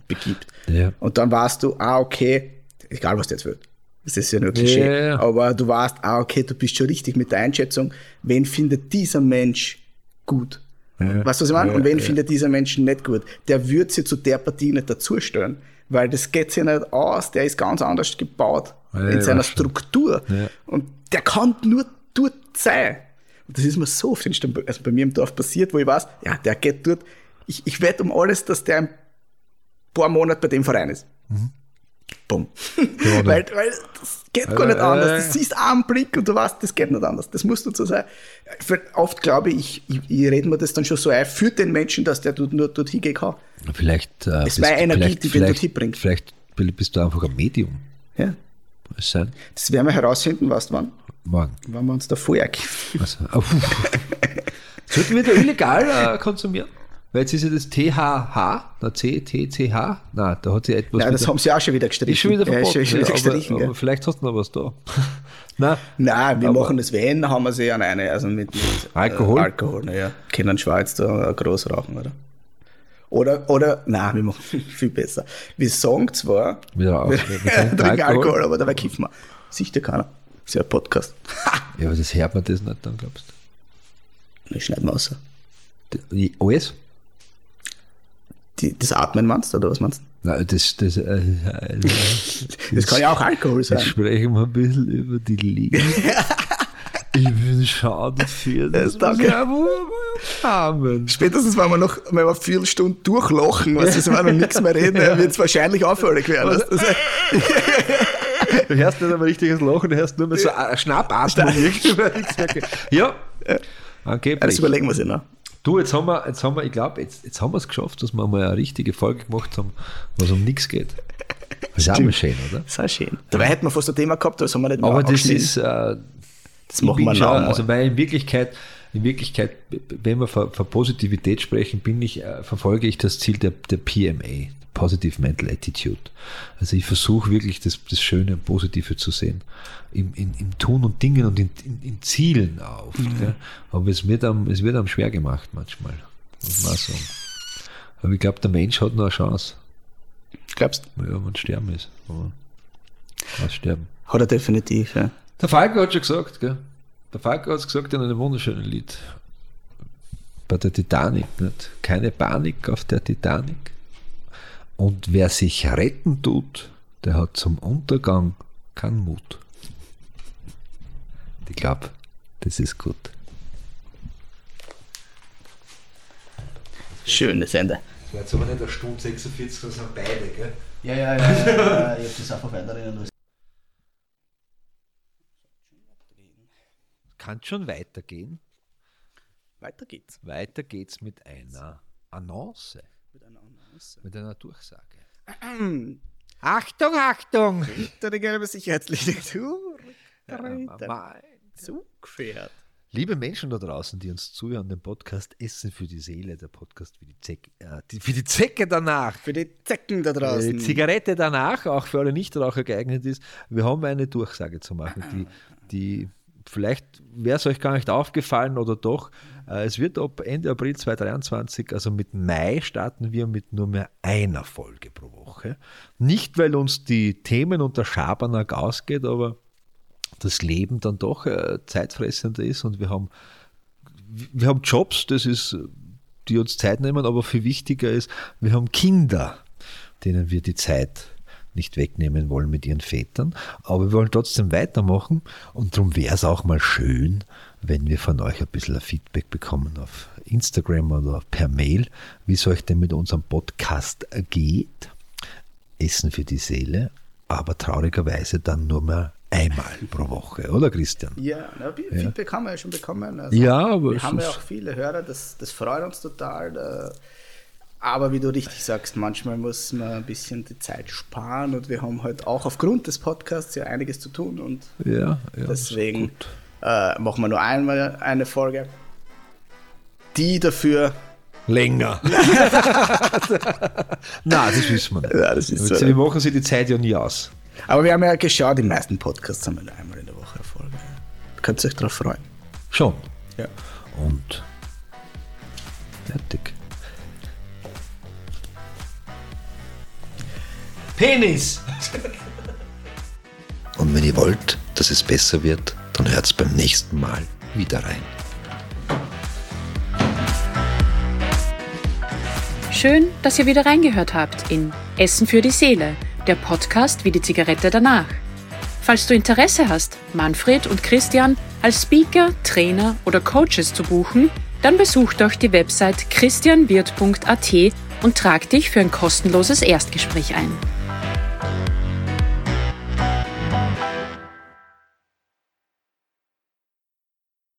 begibt. Ja. Und dann weißt du, ah, okay, egal was der jetzt will. Das ist ja nur Klischee. Ja, ja, ja. Aber du weißt, ah, okay, du bist schon richtig mit der Einschätzung, wen findet dieser Mensch gut? Ja. Weißt du, was ich meine? Ja, Und wen ja. findet dieser Mensch nicht gut? Der wird sich zu der Partie nicht dazustellen, weil das geht sich nicht aus, der ist ganz anders gebaut Ja, in ich seiner weiß schon. Struktur. Ja. Und der kann nur dort sein. Und das ist mir so oft in Stamb- also bei mir im Dorf passiert, wo ich weiß, ja, der geht dort, ich, ich wette um alles, dass der ein paar Monate bei dem Verein ist. Mhm. Bumm. Gewonnen. weil, weil das geht gar nicht Äh, anders. äh. Du siehst einen Blick und du weißt, das geht nicht anders. Das muss dazu sein. Für- Oft glaube ich, ich, ich rede mir das dann schon so ein für den Menschen, dass der dort nur dort hingehen kann. Vielleicht, äh, Es war Energie, vielleicht, die den dort vielleicht, hinbringt. vielleicht bist du einfach ein Medium. Ja. Kann es sein? Das werden wir herausfinden, weißt du wann? Morgen. Wenn wir uns da vorher geben. Also, oh, puh. Sollten wir da illegal äh, konsumieren? Weil jetzt ist ja das T H H, na C, T, C H, na, da hat sie etwas. Nein, das wieder- haben sie auch schon wieder gestrichen. ist schon wieder Ja, verboten. ist schon wieder ja, gestrichen, aber, ja. aber vielleicht hast du noch was da. Nein, Nein, wir Aber- machen das, wenn, haben wir sie an eine, also mit, mit Alkohol? Äh, Alkohol, naja. Können Schweiz da groß rauchen, oder? Oder, oder, nein, wir machen viel besser. Wir sagen zwar, wieder auf. wir Wir trinken trinken Alkohol. Alkohol. aber dabei kiffen wir. Sieht ja keiner. Das ist ja ein Podcast. Ja, aber das hört man das nicht dann, glaubst Das schneiden wir raus. du? Alles? Die, das Atmen meinst du, oder was meinst du? Nein, das, das, äh, äh, Das kann ja auch Alkohol sein. Jetzt sprechen wir ein bisschen über die Liga. Ich bin schade für das. Ja, danke. muss ich einfach haben. Spätestens, wenn wir noch wenn wir vier Stunden durchlachen, was ist, wenn wir nichts mehr reden, wird es wahrscheinlich auffällig werden. Was? Das, Du hörst nicht einmal richtiges Lachen, du hörst nur mehr so ein Schnappatmen. Ja, angeblich. das überlegen wir sich noch. Du, jetzt haben wir, jetzt haben wir, ich glaube, jetzt, jetzt haben wir es geschafft, dass wir mal eine richtige Folge gemacht haben, was um nichts geht. Das ist auch mal schön, oder? Das ist auch schön. Dabei hätten wir fast ein Thema gehabt, aber das haben wir nicht mehr Aber das abgeschnitten. ist, äh, Das ich machen bin wir schon, noch mal. also weil in Wirklichkeit, in Wirklichkeit, wenn wir von, von Positivität sprechen, bin ich, äh, verfolge ich das Ziel der, der P M A, Positive Mental Attitude. Also ich versuche wirklich das, das Schöne und Positive zu sehen. Im, in, im Tun und Dingen und in, in, in Zielen auch. Mhm. Gell? Aber es wird, einem, es wird einem schwer gemacht manchmal. Muss man auch sagen. Aber ich glaube, der Mensch hat noch eine Chance. Glaubst du? Ja, wenn sterben ist. Aber was sterben. Hat er definitiv, ja. Der Falco hat schon gesagt, gell? Der Falco hat es gesagt in einem wunderschönen Lied. Bei der Titanic, nicht? Keine Panik auf der Titanic. Und wer sich retten tut, der hat zum Untergang keinen Mut. Ich glaube, das ist gut. Schönes Ende. Das war jetzt aber nicht eine Stunde sechsundvierzig, das sind beide, gell? Ja, ja, ja, ja, ich hab das einfach weiterrennen. Kann schon weitergehen. Weiter geht's. Weiter geht's mit einer Annonce, Mit einer Annonce. mit einer Durchsage. Achtung, Achtung! Hinter die gelbe Sicherheitslinie. Ja, Zugfährt. mein- Zugfährt. Liebe Menschen da draußen, die uns zuhören, den Podcast Essen für die Seele, der Podcast für die Zecke, äh, die, für die Zecke danach, Für die Zecken da die draußen. Zigarette danach, auch für alle Nichtraucher geeignet ist. Wir haben eine Durchsage zu machen, die, die vielleicht wäre es euch gar nicht aufgefallen oder doch. Äh, es wird ab Ende April zweitausenddreiundzwanzig, also mit Mai, starten wir mit nur mehr einer Folge pro Woche. Nicht, weil uns die Themen und der Schabernack ausgeht, aber das Leben dann doch äh, zeitfressender ist und wir haben, wir haben Jobs, das ist, die uns Zeit nehmen, aber viel wichtiger ist, wir haben Kinder, denen wir die Zeit nicht wegnehmen wollen mit ihren Vätern, aber wir wollen trotzdem weitermachen und darum wäre es auch mal schön, wenn wir von euch ein bisschen Feedback bekommen auf Instagram oder per Mail, wie es euch denn mit unserem Podcast geht. Essen für die Seele, aber traurigerweise dann nur mehr einmal pro Woche, oder Christian? Ja, na, Feedback haben wir ja schon bekommen. Also Ja, aber wir es haben ja ist- auch viele Hörer, das, das freut uns total. Da, aber wie du richtig sagst, manchmal muss man ein bisschen die Zeit sparen und wir haben halt auch aufgrund des Podcasts ja einiges zu tun und Ja, ja, das ist deswegen gut. äh, machen wir nur einmal eine Folge, die dafür. Länger. Nein, das wissen wir nicht. Ja, das ist so. Wir machen sie die Zeit ja nie aus. Aber wir haben ja geschaut, die meisten Podcasts haben wir nur einmal in der Woche eine Folge. Da könnt ihr euch drauf freuen. Schon. Ja. Und fertig. Penis! Und wenn ihr wollt, dass es besser wird, dann hört's beim nächsten Mal wieder rein. Schön, dass ihr wieder reingehört habt in Essen für die Seele, der Podcast wie die Zigarette danach. Falls du Interesse hast, Manfred und Christian als Speaker, Trainer oder Coaches zu buchen, dann besuch doch die Website christianwirt punkt at und trag dich für ein kostenloses Erstgespräch ein.